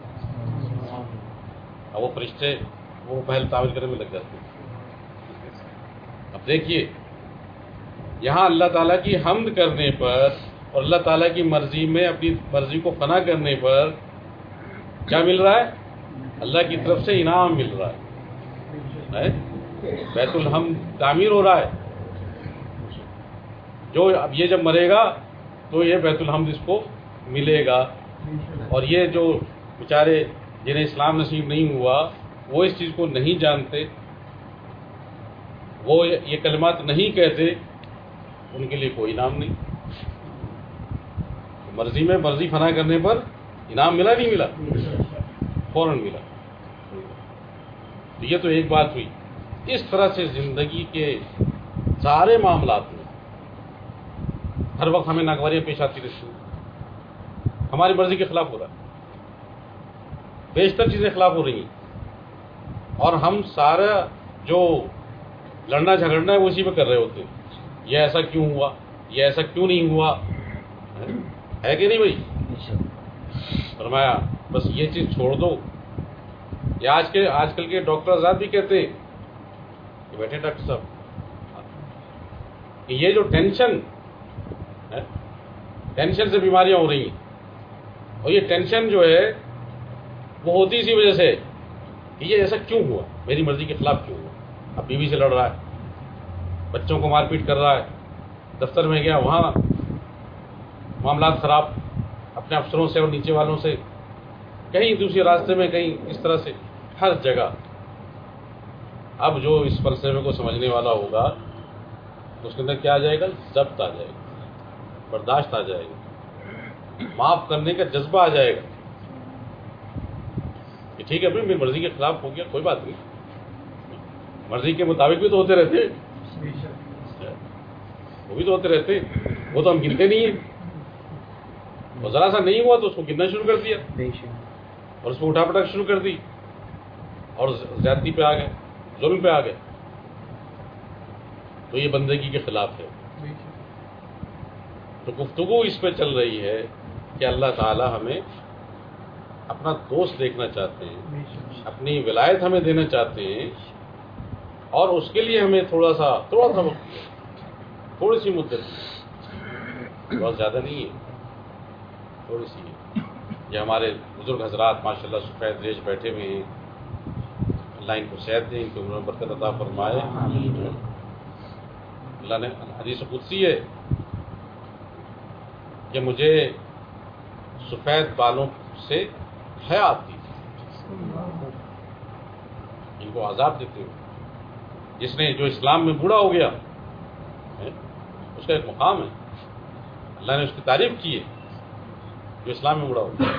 اور وہ فرشتے وہ محل تعمیر کرنے میں لگ جاتے ہیں. اب دیکھیے یہاں اللہ تعالیٰ کی حمد کرنے پر اور اللہ تعالیٰ کی مرضی میں اپنی مرضی کو فنا کرنے پر کیا مل رہا ہے؟ اللہ کی طرف سے انعام مل رہا ہے. بیت الحمد تعمیر ہو رہا ہے. جو اب یہ جب مرے گا تو یہ بیت الحمد اس کو ملے گا. اور یہ جو بیچارے جنہیں اسلام نصیب نہیں ہوا وہ اس چیز کو نہیں جانتے، وہ یہ کلمات نہیں کہتے، ان کے لیے کوئی انعام نہیں. مرضی میں مرضی فنا کرنے پر انعام ملا نہیں ملا؟ فوراً ملا. تو یہ تو ایک بات ہوئی. اس طرح سے زندگی کے سارے معاملات میں ہر وقت ہمیں ناگواریاں پیش آتی رہتی ہیں. ہماری مرضی کے خلاف ہو رہا ہے، بیشتر چیزیں خلاف ہو رہی ہیں، اور ہم سارا جو لڑنا جھگڑنا ہے وہ اسی پہ کر رہے ہوتے ہیں. یہ ایسا کیوں ہوا، یہ ایسا کیوں نہیں ہوا، ہے کہ نہیں بھائی؟ فرمایا بس یہ چیز چھوڑ دو. یہ آج کل کے ڈاکٹر آزاد بھی کہتے ہیں کہ بیٹھے ڈاکٹر صاحب کہ یہ جو ٹینشن سے بیماریاں ہو رہی ہیں، اور یہ ٹینشن جو ہے وہ ہوتی اسی وجہ سے کہ یہ ایسا کیوں ہوا، میری مرضی کے خلاف کیوں ہوا. اب بیوی سے لڑ رہا ہے، بچوں کو مار پیٹ کر رہا ہے، دفتر میں گیا وہاں معاملات خراب اپنے افسروں سے اور نیچے والوں سے، کہیں دوسرے راستے میں، کہیں اس طرح سے، ہر جگہ. اب جو اس فلسفے کو سمجھنے والا ہوگا تو اس کے اندر کیا آ جائے گا؟ ضبط آ جائے گا، برداشت آ جائے گا، معاف کرنے کا جذبہ آ جائے گا کہ ٹھیک ہے بھائی میری مرضی کے خلاف ہو گیا، کوئی بات نہیں، مرضی کے مطابق بھی تو ہوتے رہتے، وہ بھی تو ہوتے رہتے، وہ تو ہم گنتے نہیں ہیں. اور ذرا سا نہیں ہوا تو اس کو گننا شروع کر دیا اور اس کو اٹھا پٹک شروع کر دی اور زیادتی پہ آ گئے، ظلم پہ آ گئے. تو یہ بندگی کے خلاف ہے. تو گفتگو اس پہ چل رہی ہے کہ اللہ تعالی ہمیں اپنا دوست دیکھنا چاہتے ہیں، اپنی ولایت ہمیں دینا چاہتے ہیں، اور اس کے لیے ہمیں تھوڑا سا وقت، تھوڑی سی مدت، بہت زیادہ نہیں ہے، تھوڑی سی ہے. یہ ہمارے بزرگ حضرات ماشاءاللہ سفید ریش بیٹھے ہوئے ہیں، اللہ ان کو صحت دیں، ان کی عمر میں برکت عطا فرمائے. اللہ نے حدیث قدسی ہے کہ مجھے سفید بالوں سے حیا آتی تھی، ان کو عذاب دیتے ہوئے. جس نے جو اسلام میں بوڑھا ہو گیا اس کا ایک مقام ہے، اللہ نے اس کی تعریف کی ہے جو اسلام میں بوڑھا ہو گیا.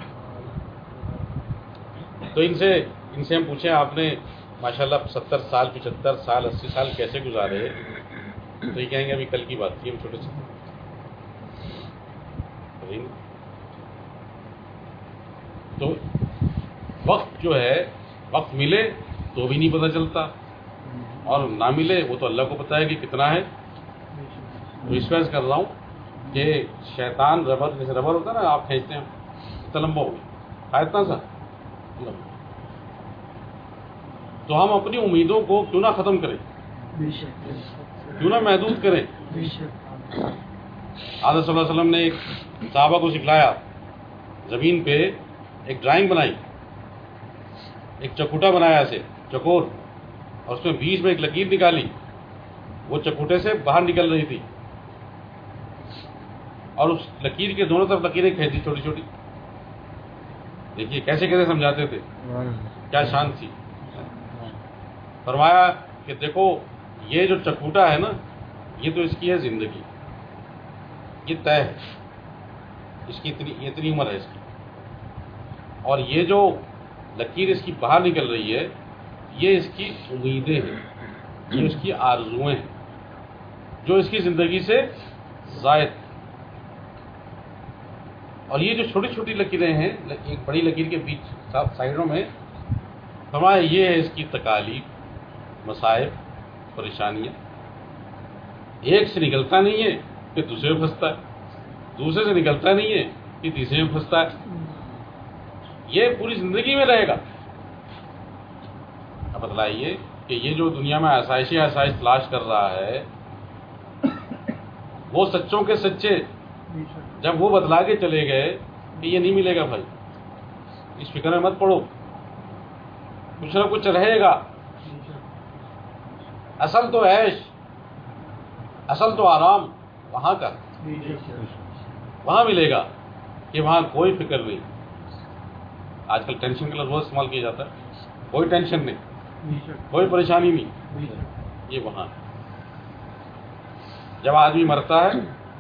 تو ان سے ہم پوچھیں آپ نے ماشاءاللہ 70 سال 75 سال 80 سال کیسے گزارے، تو یہ کہیں گے ابھی کل کی بات تھی، ہم چھوٹے سے. تو وقت جو ہے، وقت ملے تو بھی نہیں پتہ چلتا، اور نہ ملے وہ تو اللہ کو پتہ ہے کہ کتنا ہے. تو اس وجہ سے کر رہا ہوں کہ شیطان ربر، جیسے ربر ہوتا ہے نا، آپ کھینچتے ہیں اتنا لمبا ہو گیا، اتنا سا لمبا. تو ہم اپنی امیدوں کو کیوں نہ ختم کریں، کیوں نہ محدود کریں. حضرت صلی اللہ علیہ وسلم نے ایک صحابہ کو سکھلایا، زمین پہ ایک ڈرائنگ بنائی، ایک چکوٹا بنایا ایسے چکور، اور اس میں بیچ میں ایک لکیر نکالی، وہ چکوٹے سے باہر نکل رہی تھی، اور اس لکیر کے دونوں طرف لکیریں کھینچی چھوٹی چھوٹی. دیکھیے کیسے کیسے سمجھاتے تھے، کیا شان تھی. فرمایا کہ دیکھو یہ جو چکوٹا ہے نا، یہ تو اس کی ہے زندگی، یہ طے ہے، اس کی اتنی عمر ہے اس کی. اور یہ جو لکیر اس کی باہر نکل رہی ہے یہ اس کی امیدیں ہیں، یہ اس کی آرزوئیں ہیں جو اس کی زندگی سے زائد. اور یہ جو چھوٹی چھوٹی لکیریں ہیں ایک بڑی لکیر کے بیچ سائڈوں میں فرمایا یہ ہے اس کی تکالیف، مصائب، پریشانیاں. ایک سے نکلتا نہیں ہے کہ دوسرے میں پھنستا ہے، دوسرے سے نکلتا نہیں ہے کہ تیسرے میں پھنستا ہے. یہ پوری زندگی میں رہے گا. اب بتلائیے کہ یہ جو دنیا میں آسائش تلاش کر رہا ہے وہ سچوں کے سچے جب وہ بتلا کے چلے گئے کہ یہ نہیں ملے گا بھائی، اس فکر میں مت پڑو، کچھ نہ کچھ رہے گا. اصل تو عیش، اصل تو آرام وہاں کا، وہاں ملے گا کہ وہاں کوئی فکر نہیں. آج کل ٹینشن کا لفظ بہت استعمال کیا جاتا ہے، کوئی ٹینشن نہیں، کوئی پریشانی نہیں. یہ وہاں جب آدمی مرتا ہے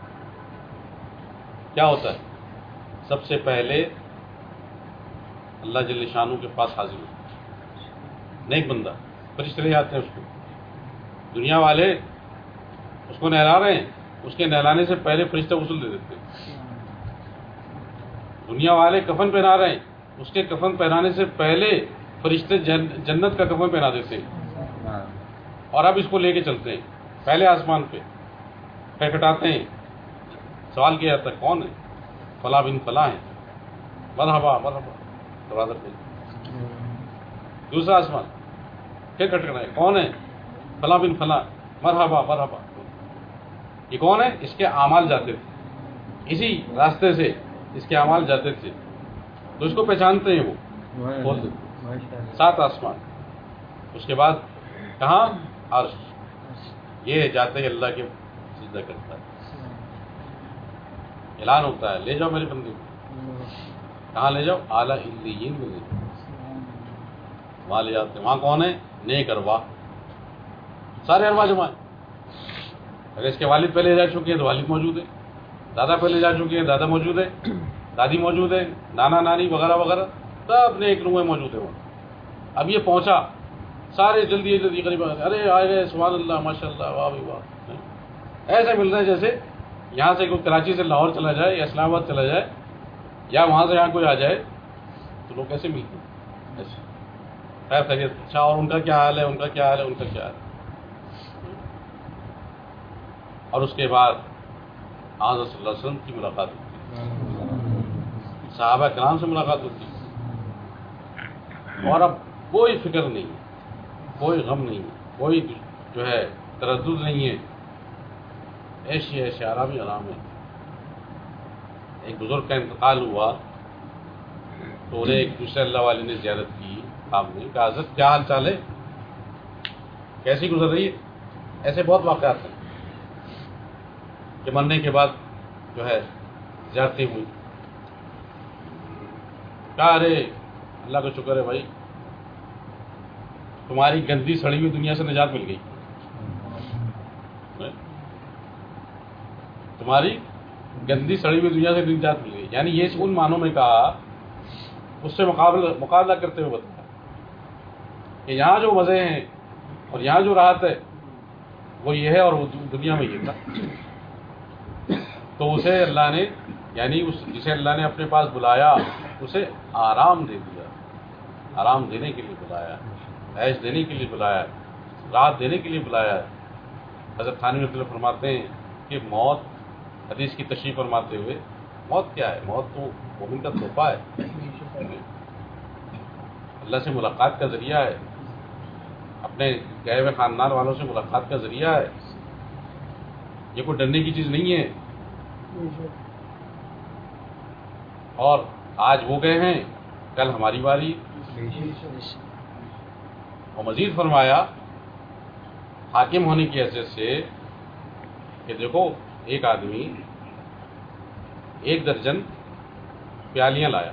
کیا ہوتا ہے؟ سب سے پہلے اللہ جل شانہ کے پاس حاضر ہوتا ہے نیک بندہ، فرشتے لے آتے ہیں اس کو. دنیا والے اس کو نہلا رہے ہیں، اس کے نہلانے سے پہلے فرشتے غسل دے دیتے ہیں. دنیا والے کفن پہنا رہے ہیں، اس کے کفن پہنانے سے پہلے فرشتے جنت کا کفن پہنا دیتے ہیں. اور اب اس کو لے کے چلتے ہیں پہلے آسمان پہ، کھٹکھٹاتے ہیں. سوال کیا جاتا ہے کون ہے؟ فلاں بن فلاں ہے. مرحبا مرحبا، دروازہ کھول. دوسرا آسمان پھر کھٹکھٹانا ہے، کون ہے؟ فلاں بن فلاں. مرحبا مرحبا. یہ کون ہے؟ اس کے اعمال جاتے تھے، اسی راستے سے اس کے اعمال جاتے تھے تو اس کو پہچانتے ہیں. وہ کھولتے 7 آسمان. اس کے بعد کہاں؟ عرش. یہ جاتے ہی اللہ کے سجدہ کرتا ہے، اعلان ہوتا ہے لے جاؤ میرے بندے کو. کہاں لے جاؤ؟ اعلیٰ علیین میں لے جاؤ. وہاں لے جاتے ہیں. وہاں کون ہے؟ نیک ارواح، سارے ارواح جمع ہیں. اگر اس کے والد پہلے جا چکے ہیں تو والد موجود ہے، دادا پہلے جا چکے ہیں دادا موجود ہے، دادی موجود ہے، نانا نانی وغیرہ وغیرہ سب نیک روحیں موجود ہیں وہاں. اب یہ پہنچا، سارے جلدی جلدی قریب ارے آئے گئے، سبحان اللہ ماشاء اللہ واہ بھائی واہ. ایسے مل رہے ہیں جیسے یہاں سے کوئی کراچی سے لاہور چلا جائے یا اسلام آباد چلا جائے یا وہاں سے یہاں کوئی آ جائے تو لوگ کیسے ملتے ہیں ایسے. خیر خیریت. اچھا اور ان کا کیا حال ہے، ان کا کیا حال ہے، ان کا کیا حال ہے. اور اس کے بعد آج صلی اللہ علیہ وسلم کی ملاقات ہوتی، صحابہ کرام سے ملاقات ہوتی، اور اب کوئی فکر نہیں ہے، کوئی غم نہیں ہے، کوئی جو ہے تردد نہیں ہے، ایشی ایشی آرام ہی آرام ہے. ایک بزرگ کا انتقال ہوا تو انہیں ایک دوسرے اللہ والے نے زیارت کی، آپ نے کہا حضرت کیا حال چال ہے، کیسی گزر رہی ہے. ایسے بہت واقعات ہیں کہ مرنے کے بعد جو ہے زیارتیں ہوئی. کہا ارے اللہ کا شکر ہے بھائی تمہاری گندی سڑی ہوئی دنیا سے نجات مل گئی، تمہاری گندی سڑی ہوئی دنیا سے نجات مل گئی. یعنی یہ ان معنوں میں کہا، اس سے مقابلہ کرتے ہوئے بتایا کہ یہاں جو مزے ہیں اور یہاں جو راحت ہے وہ یہ ہے اور وہ دنیا میں یہ تھا. تو اسے اللہ نے یعنی جسے اللہ نے اپنے پاس بلایا اسے آرام دے دیا، آرام دینے کے لیے بلایا، عیش دینے کے لیے بلایا، راحت دینے کے لیے بلایا. حضرت تھانوی رحمۃ اللہ فرماتے ہیں کہ موت، حدیث کی تشریح فرماتے ہوئے، موت کیا ہے؟ موت تو مومن کا تحفہ ہے، اللہ سے ملاقات کا ذریعہ ہے، اپنے گئے ہوئے خاندان والوں سے ملاقات کا ذریعہ ہے. یہ کوئی ڈرنے کی چیز نہیں ہے. اور آج وہ گئے ہیں، کل ہماری باری. اور مزید فرمایا حاکم ہونے کی حیثیت سے کہ دیکھو ایک آدمی 1 درجن پیالیاں لایا،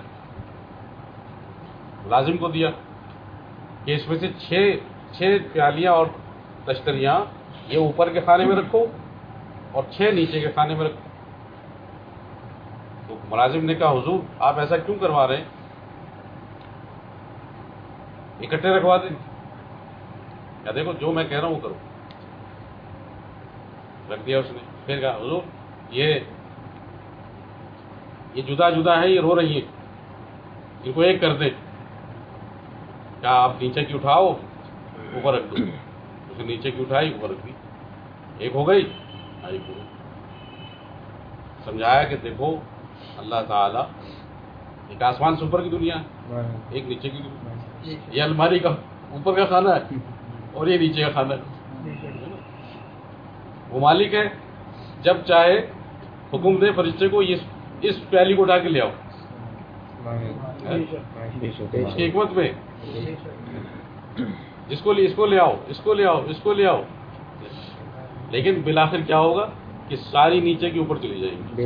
ملازم کو دیا کہ اس میں سے 6 پیالیاں اور تشتریاں یہ اوپر کے خانے میں رکھو اور 6 نیچے کے خانے میں رکھو. تو ملازم نے کہا حضور آپ ایسا کیوں کروا رہے ہیں؟ اکٹھے رکھوا دیں یا دیکھو جو میں کہہ رہا ہوں وہ کرو. رکھ دیا اس نے. پھر کہا حضور یہ جدا جدا ہے، یہ رو رہی ہیں، ان کو ایک کر دیں. کیا آپ نیچے کی اٹھاؤ اوپر رکھ دو. اس نے نیچے کی اٹھائی اوپر رکھ دی. ایک ہو گئی. ایک ہو گئی. سمجھایا کہ دیکھو اللہ تعالیٰ ایک آسمان سے اوپر کی دنیا ہے، ایک نیچے کی دنیا. یہ الماری کا اوپر کا خانہ ہے اور یہ نیچے کا خانہ ہے. وہ مالک ہے، جب چاہے حکم دے فرشتے کو اس پیالی کو اٹھا کے لے آؤ. اس کی حکمت میں اس کو لے آؤ، اس کو لے آؤ، اس کو لے آؤ. لیکن بالآخر کیا ہوگا کہ ساری نیچے کے اوپر چلی جائیں گی،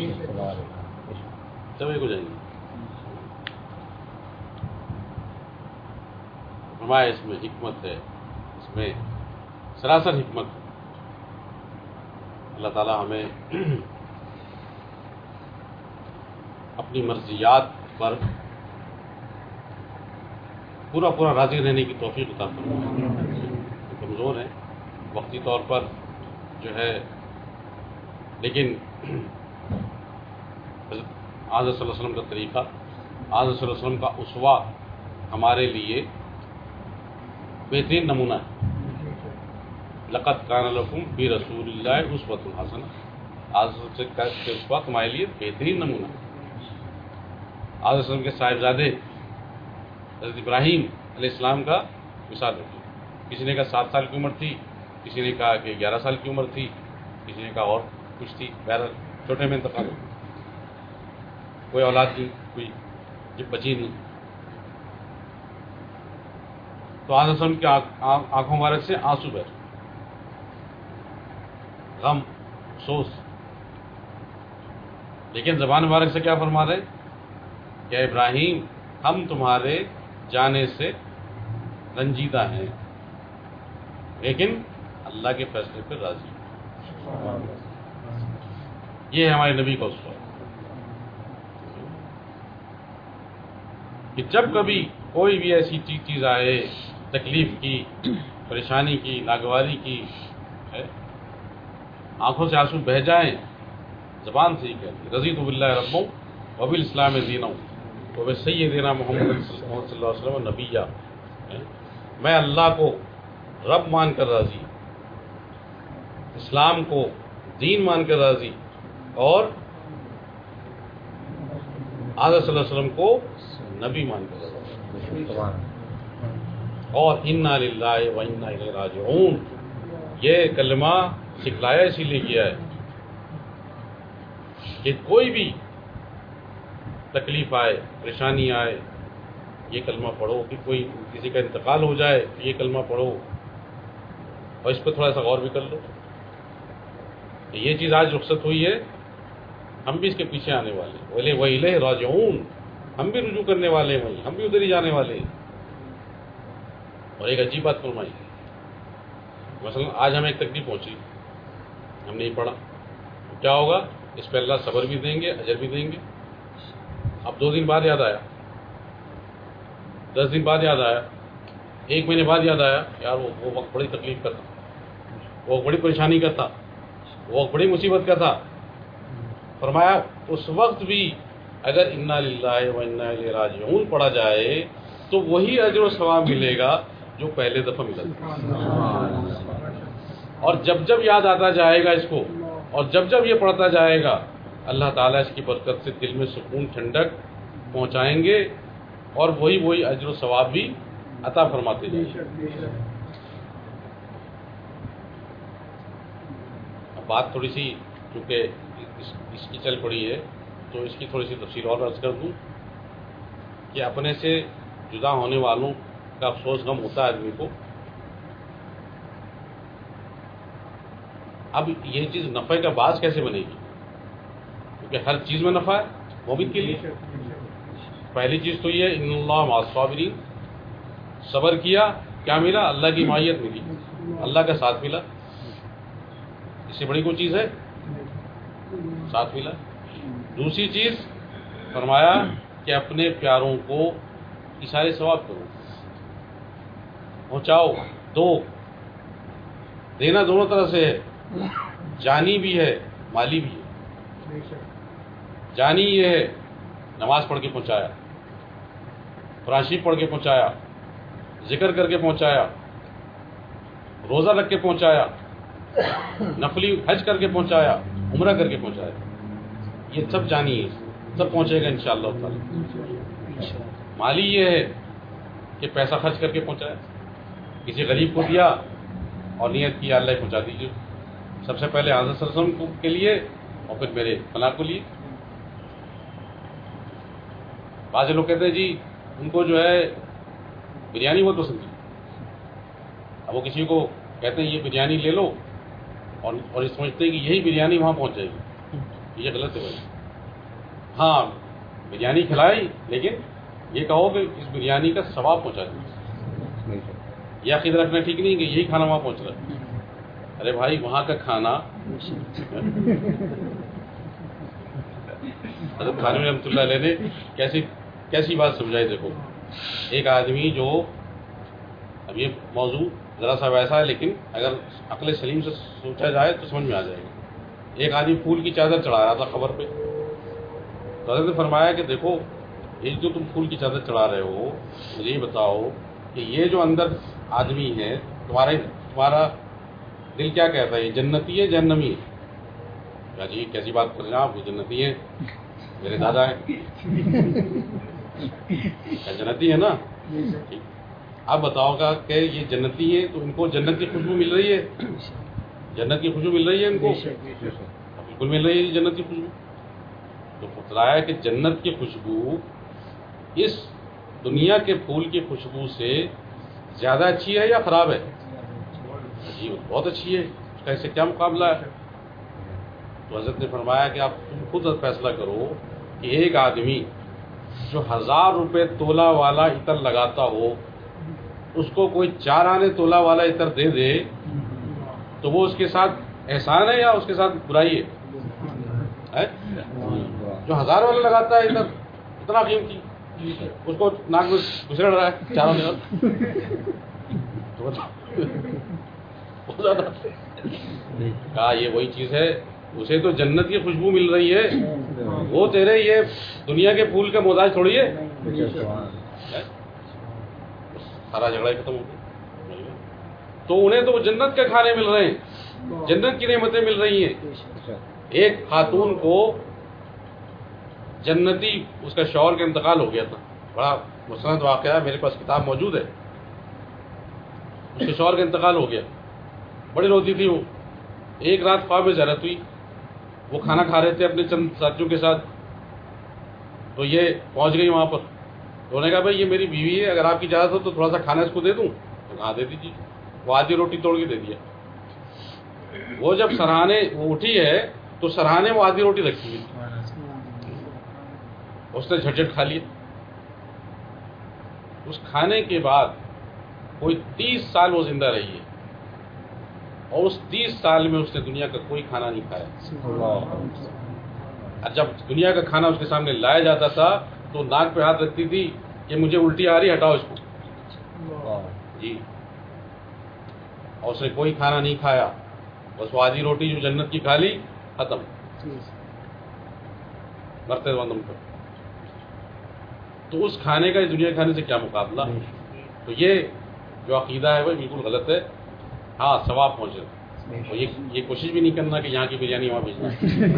سب ایک ہو جائیں گی. فرمایا اس میں حکمت ہے، اس میں سراسر حکمت ہے. اللہ تعالیٰ ہمیں اپنی مرضیات پر پورا راضی رہنے کی توفیق عطا فرمائے. کمزور ہیں وقتی طور پر جو ہے، لیکن حضرت صلی اللہ علیہ وسلم کا طریقہ، حضرت صلی اللہ علیہ وسلم کا اسوہ ہمارے لیے بہترین نمونہ ہے. لقد کان لکم فی رسول اللہ اسوۃ حسنہ. حضرت کا اسوہ تمہارے لیے بہترین نمونہ ہے. حضرت صلی اللہ علیہ وسلم کے صاحبزادے حضرت ابراہیم علیہ السلام کا مثال رکھی. کسی نے کہا 7 سال کی عمر تھی، کسی نے کہا کہ 11 سال کی عمر تھی، کسی نے کہا اور کچھ تھی. بہرحال چھوٹے میں انتقال ہو، کوئی اولاد نہیں، کوئی بچی نہیں. تو حضرت صلی اللہ علیہ وسلم کی آنکھوں مبارک سے آنسو بہہ، غم، افسوس. لیکن زبان مبارک سے کیا فرما رہے کہ ابراہیم ہم تمہارے جانے سے رنجیدہ ہیں لیکن اللہ کے فیصلے پر راضی ہیں. یہ ہے ہمارے نبی کا اسوہ کہ جب کبھی کوئی بھی ایسی چیز آئے، تکلیف کی، پریشانی کی، ناگواری کی، آنکھوں سے آنسو بہہ جائیں، زبان سے ہی کہتے رضیت باللہ ربا وبالاسلام دینا وبسیدنا محمد صلی اللہ علیہ وسلم نبیہ. میں اللہ کو رب مان کر راضی، اسلام کو دین مان کر راضی، اور حضرت صلی اللہ علیہ وسلم کو نبی مان کر راضی. اور انا للہ و انا الیہ راجعون. یہ کلمہ سکھلایا اسی لیے کیا ہے کہ کوئی بھی تکلیف آئے، پریشانی آئے، یہ کلمہ پڑھو. کہ کوئی کسی کا انتقال ہو جائے تو یہ کلمہ پڑھو، اور اس پہ تھوڑا سا غور بھی کر لو کہ یہ چیز آج رخصت ہوئی ہے، ہم بھی اس کے پیچھے آنے والے ہیں. وَإِلَيْهِ رَاجِعُونَ. ہم بھی رجوع کرنے والے ہیں وہیں، ہم بھی ادھر ہی جانے والے ہیں. اور ایک عجیب بات فرمائی، مثلا آج ہمیں ایک تکلیف پہنچی، ہم نہیں پڑھا، کیا ہوگا؟ اس پہ اللہ صبر بھی دیں گے، اجر بھی دیں گے. اب 2 دن بعد یاد آیا، 10 دن بعد یاد آیا، 1 مہینے بعد یاد آیا، یار وہ وقت بڑی تکلیف کا تھا، وہ وقت بڑی پریشانی کا تھا، وہ وقت بڑی مصیبت کا تھا. فرمایا اس وقت بھی اگر انا للہ و انا الیہ راجعون پڑھا جائے تو وہی اجر و ثواب ملے گا جو پہلے دفعہ ملا تھا. اور جب یاد آتا جائے گا اس کو، اور جب یہ پڑھتا جائے گا، اللہ تعالیٰ اس کی برکت سے دل میں سکون، ٹھنڈک پہنچائیں گے، اور وہی اجر و ثواب بھی عطا فرماتے جائیں گے. اب بات تھوڑی سی چونکہ اس کی چل پڑی ہے تو اس کی تھوڑی سی تفصیل اور عرض کر دوں کہ اپنے سے جدا ہونے والوں کا افسوس غم ہوتا ہے آدمی کو. اب یہ چیز نفع کا باعث کیسے بنے گی؟ کیونکہ ہر چیز میں نفع ہے مومن کے لیے. پہلی چیز تو یہ ان اللہ مع الصابرین، صبر کیا، کیا ملا؟ اللہ کی معیت ملی، اللہ کا ساتھ ملا. اس سے بڑی کوئی چیز ہے؟ ساتھ ملا. دوسری چیز فرمایا کہ اپنے پیاروں کو اشارے ثواب کرو. پہنچاؤ، دو، دینا دونوں طرح سے ہے، جانی بھی ہے مالی بھی ہے۔ جانی یہ ہے نماز پڑھ کے پہنچایا، قرآن شریف پڑھ کے پہنچایا، ذکر کر کے پہنچایا، روزہ رکھ کے پہنچایا، نفلی حج کر کے پہنچایا، عمرہ کر کے پہنچایا، یہ سب جانی ہے، سب پہنچے گا انشاءاللہ تعالی۔ مالی یہ ہے کہ پیسہ خرچ کر کے پہنچایا، کسی غریب کو دیا اور نیت کی اللہ پہنچا دیجیے، سب سے پہلے حضرت صلی اللہ علیہ وسلم کے لیے اور پھر میرے فلاں کو لیے۔ بعض لوگ کہتے ہیں جی ان کو جو ہے بریانی بہت پسند ہے، اب وہ کسی کو کہتے ہیں یہ بریانی لے لو اور سمجھتے ہیں کہ یہی بریانی وہاں پہنچ جائے گی، یہ غلط ہے بھائی۔ ہاں بریانی کھلائی، لیکن یہ کہو کہ اس بریانی کا ثواب پہنچا دیں، یہ عقیدہ رکھنا ٹھیک نہیں کہ یہی کھانا وہاں پہنچ رہا ہے۔ ارے بھائی وہاں کا کھانا، حضرت خانوی رحمۃ اللہ علیہ نے کیسی بات سمجھائی، دیکھو ایک آدمی جو، اب یہ موضوع ذرا سا ویسا ہے لیکن اگر عقل سلیم سے سوچا جائے تو سمجھ میں آ جائے گا۔ ایک آدمی پھول کی چادر چڑھا رہا تھا قبر پہ، تو حضرت نے فرمایا کہ دیکھو یہ جو تم پھول کی چادر چڑھا رہے ہو، مجھے یہ بتاؤ کہ یہ جو اندر آدمی ہے تمہارا دل کیا کہتا ہے، یہ جنتی ہے جہنمی ہے؟ کہا جی کیسی بات کر رہے ہیں آپ، وہ جنتی ہیں، میرے دادا ہیں۔ جنتی ہے نا، آپ بتاؤ گا کہ یہ جنتی ہیں تو ان کو جنت کی خوشبو مل رہی ہے، جنت کی خوشبو مل رہی ہے ان کو؟ بالکل مل رہی ہے جنت کی خوشبو۔ تو بتلایا کہ جنت کی خوشبو اس دنیا کے پھول کی خوشبو سے زیادہ اچھی ہے یا خراب ہے؟ جی بہت اچھی ہے، اس کا اس سے کیا مقابلہ ہے؟ تو حضرت نے فرمایا کہ آپ تم خود فیصلہ کرو کہ ایک آدمی جو 1000 روپے تولہ والا عطر لگاتا ہو، اس کو کوئی 4 آنے تولہ والا عطر دے دے تو وہ اس کے ساتھ احسان ہے یا اس کے ساتھ برائی ہے؟ جو 1000 والا لگاتا ہے عطر اتنا قیمتی، اس کو ناک میں گھسڑ رہا ہے 4 آنے والا، بہت زیادہ۔ کہا یہ وہی چیز ہے، اسے تو جنت کی خوشبو مل رہی ہے، وہ تیرے یہ دنیا کے پھول کا محتاج تھوڑی ہے۔ سارا جھگڑا ختم ہو گیا۔ تو انہیں تو جنت کے کھانے مل رہے ہیں، جنت کی نعمتیں مل رہی ہیں۔ ایک خاتون کو جنتی، اس کا شوہر کا انتقال ہو گیا تھا، بڑا مستند واقعہ ہے، میرے پاس کتاب موجود ہے۔ اس کے شوہر کا انتقال ہو گیا، بڑی روتی تھی وہ۔ ایک رات خواب میں زیارت ہوئی، وہ کھانا کھا رہے تھے اپنے چند ساتھیوں کے ساتھ، تو یہ پہنچ گئی وہاں پر۔ تو انہوں نے کہا بھائی یہ میری بیوی ہے، اگر آپ کی اجازت ہو تو تھوڑا سا کھانا اس کو دے دوں؟ تو کہا دے دیجیے۔ وہ آدھی روٹی توڑ کے دے دیا۔ وہ جب سرہانے وہ اٹھی ہے تو سرہانے وہ آدھی روٹی رکھی ہوئی، اس نے جھٹ کھا لیا۔ اس کھانے کے بعد کوئی 30 سال وہ زندہ رہی ہے، اور اس 30 سال میں اس نے دنیا کا کوئی کھانا نہیں کھایا۔ اور جب دنیا کا کھانا اس کے سامنے لایا جاتا تھا تو ناک پہ ہاتھ رکھتی تھی کہ مجھے الٹی آ رہی، ہٹاؤ اس کو جی۔ اور اس نے کوئی کھانا نہیں کھایا، بس وہ آدھی روٹی جو جنت کی کھا لی، ختم، مرتے دم پر۔ تو اس کھانے کا اس دنیا کے کھانے سے کیا مقابلہ؟ تو یہ جو عقیدہ ہے وہ بالکل غلط ہے۔ ہاں ثواب پہنچے، اور یہ کوشش بھی نہیں کرنا کہ یہاں کی بریانی وہاں بھیجنا،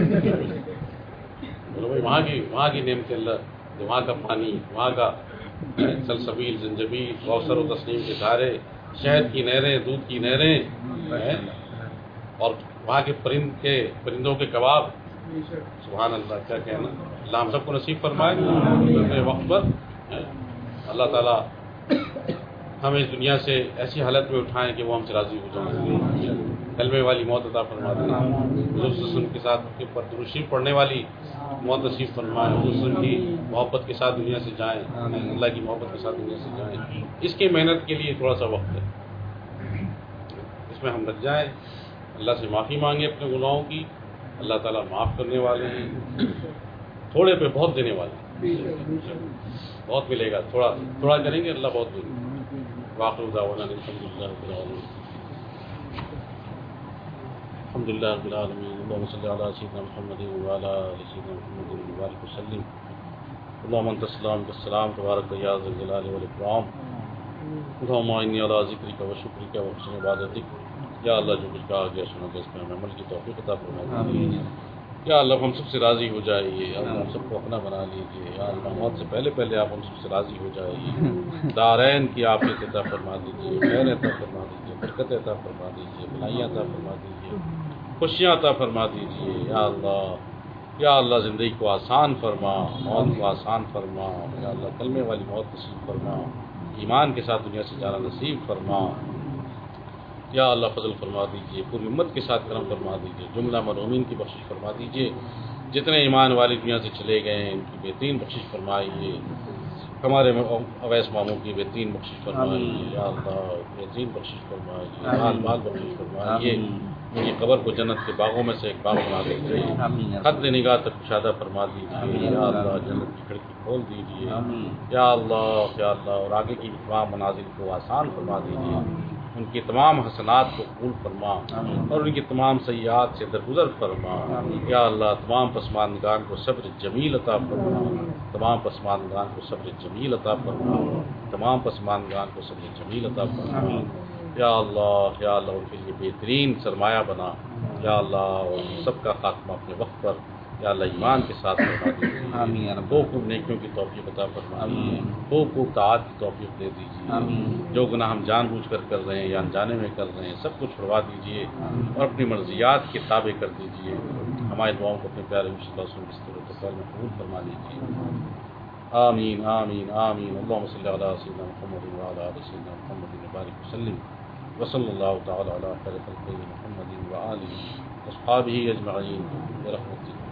بولو بھائی وہاں کی نعمت اللہ، وہاں کا پانی، وہاں کا سلسبیل، زنجبیل، کوثر و تسنیم کے دھارے، شہد کی نہریں، دودھ کی نہریں، اور وہاں کے پرندوں کے کباب، سبحان اللہ، کیا کہنا۔ اللہ ہم سب کو نصیب فرمائے وقت پر۔ اللہ تعالیٰ ہمیں اس دنیا سے ایسی حالت میں اٹھائیں کہ وہ ہم سے راضی ہو جائیں، کلمے والی موت عطا فرما دیں، حضور صلی اللہ علیہ وسلم کے ساتھ کے پر درود شریف پڑھنے والی موت نصیب فرمائے، حضور صلی اللہ علیہ وسلم کی محبت کے ساتھ دنیا سے جائیں، اللہ کی محبت کے ساتھ دنیا سے جائیں۔ اس کی محنت کے لیے تھوڑا سا وقت ہے، اس میں ہم لگ جائیں، اللہ سے معافی مانگیں اپنے گناہوں کی۔ اللہ تعالیٰ معاف کرنے والے ہیں، تھوڑے پہ بہت دینے والے ہیں، بہت ملے گا، تھوڑا کریں گے اللہ بہت دے گا۔ واخر دعوانا الحمد لله رب العالمين. الحمد لله رب العالمين. اللهم صل على سيدنا محمد وعلى ال سيدنا محمد وبارك وسلم. اللهم انت السلام والسلام تبارك يا ذا الجلال والاكرام. اللهم انی علی ذکرک و شکرک و حسن عبادتک. یا اللہ جو کچھ کہا گیا سنا گیا اس میں عمل کی توفیق عطا فرمائیے. یا اللہ ہم سب سے راضی ہو جائیے. یا اللہ ہم سب کو اپنا بنا لیجیے. یا اللہ موت سے پہلے پہلے آپ ہم سب سے راضی ہو جائیے. دارین کی آپ عطا فرما دیجیے. خیر عطا فرما دیجیے. برکت عطا فرما دیجیے. بھلائیاں عطا فرما دیجیے. خوشیاں عطا فرما دیجیے. یا اللہ یا اللہ زندگی کو آسان فرما. موت کو آسان فرما. یا اللہ کلمے والی موت نصیب فرما. ایمان کے ساتھ دنیا سے جانا نصیب فرما. یا اللہ فضل فرما دیجیے. پوری امت کے ساتھ کرم فرما دیجیے. جملہ مرحومین کی بخشش فرما دیجیے. جتنے ایمان والی دنیا سے چلے گئے ہیں ان کی بہترین بخشش فرمائیے. ہمارے اویس ماموں کی بہترین بخشش فرمائیے. یا اللہ بہترین بخشش فرمائیے. مال مال بخشش فرمائیے. ان کی قبر کو جنت کے باغوں میں سے ایک باغ بنا دیجیے. خط نگاہ تک کشادہ فرما دیجیے. یا اللہ جنت کی کھڑکی کھول دیجیے. یا اللہ اور آگے کی تمام منازل کو آسان فرما دیجیے. ان کی تمام حسنات کو قبول فرما اور ان کی تمام سیئات سے درگزر فرما. یا اللہ تمام پسماندگان کو صبر جمیل عطا فرما. تمام پسماندگان کو صبر جمیل عطا فرما. تمام پسماندگان کو صبر جمیل عطا فرما. یا اللہ ان کے لیے بہترین سرمایہ بنا. یا اللہ اور سب کا خاتمہ اپنے وقت پر یا اللہ ایمان کے ساتھ فرما دیجیے. خوب نیکیوں کی توفیق عطا فرمائیے. خوب طاعت کی توفیق دے دیجیے. جو گناہ ہم جان بوجھ کر رہے ہیں یا انجانے میں کر رہے ہیں سب کچھ چھڑوا دیجیے اور اپنی مرضیات کے تابع کر دیجیے. ہماری دعاؤں کو اپنے پیارے صلی اللہ علیہ وسلم کے پیر میں قبول فرما دیجیے. آمین آمین آمین. اللهم صل على سيدنا محمد وعلى آل سيدنا محمد وبارك وسلم. وصلى الله تعالى على خير خلقه محمد وآله وأصحابه أجمعين برحمته.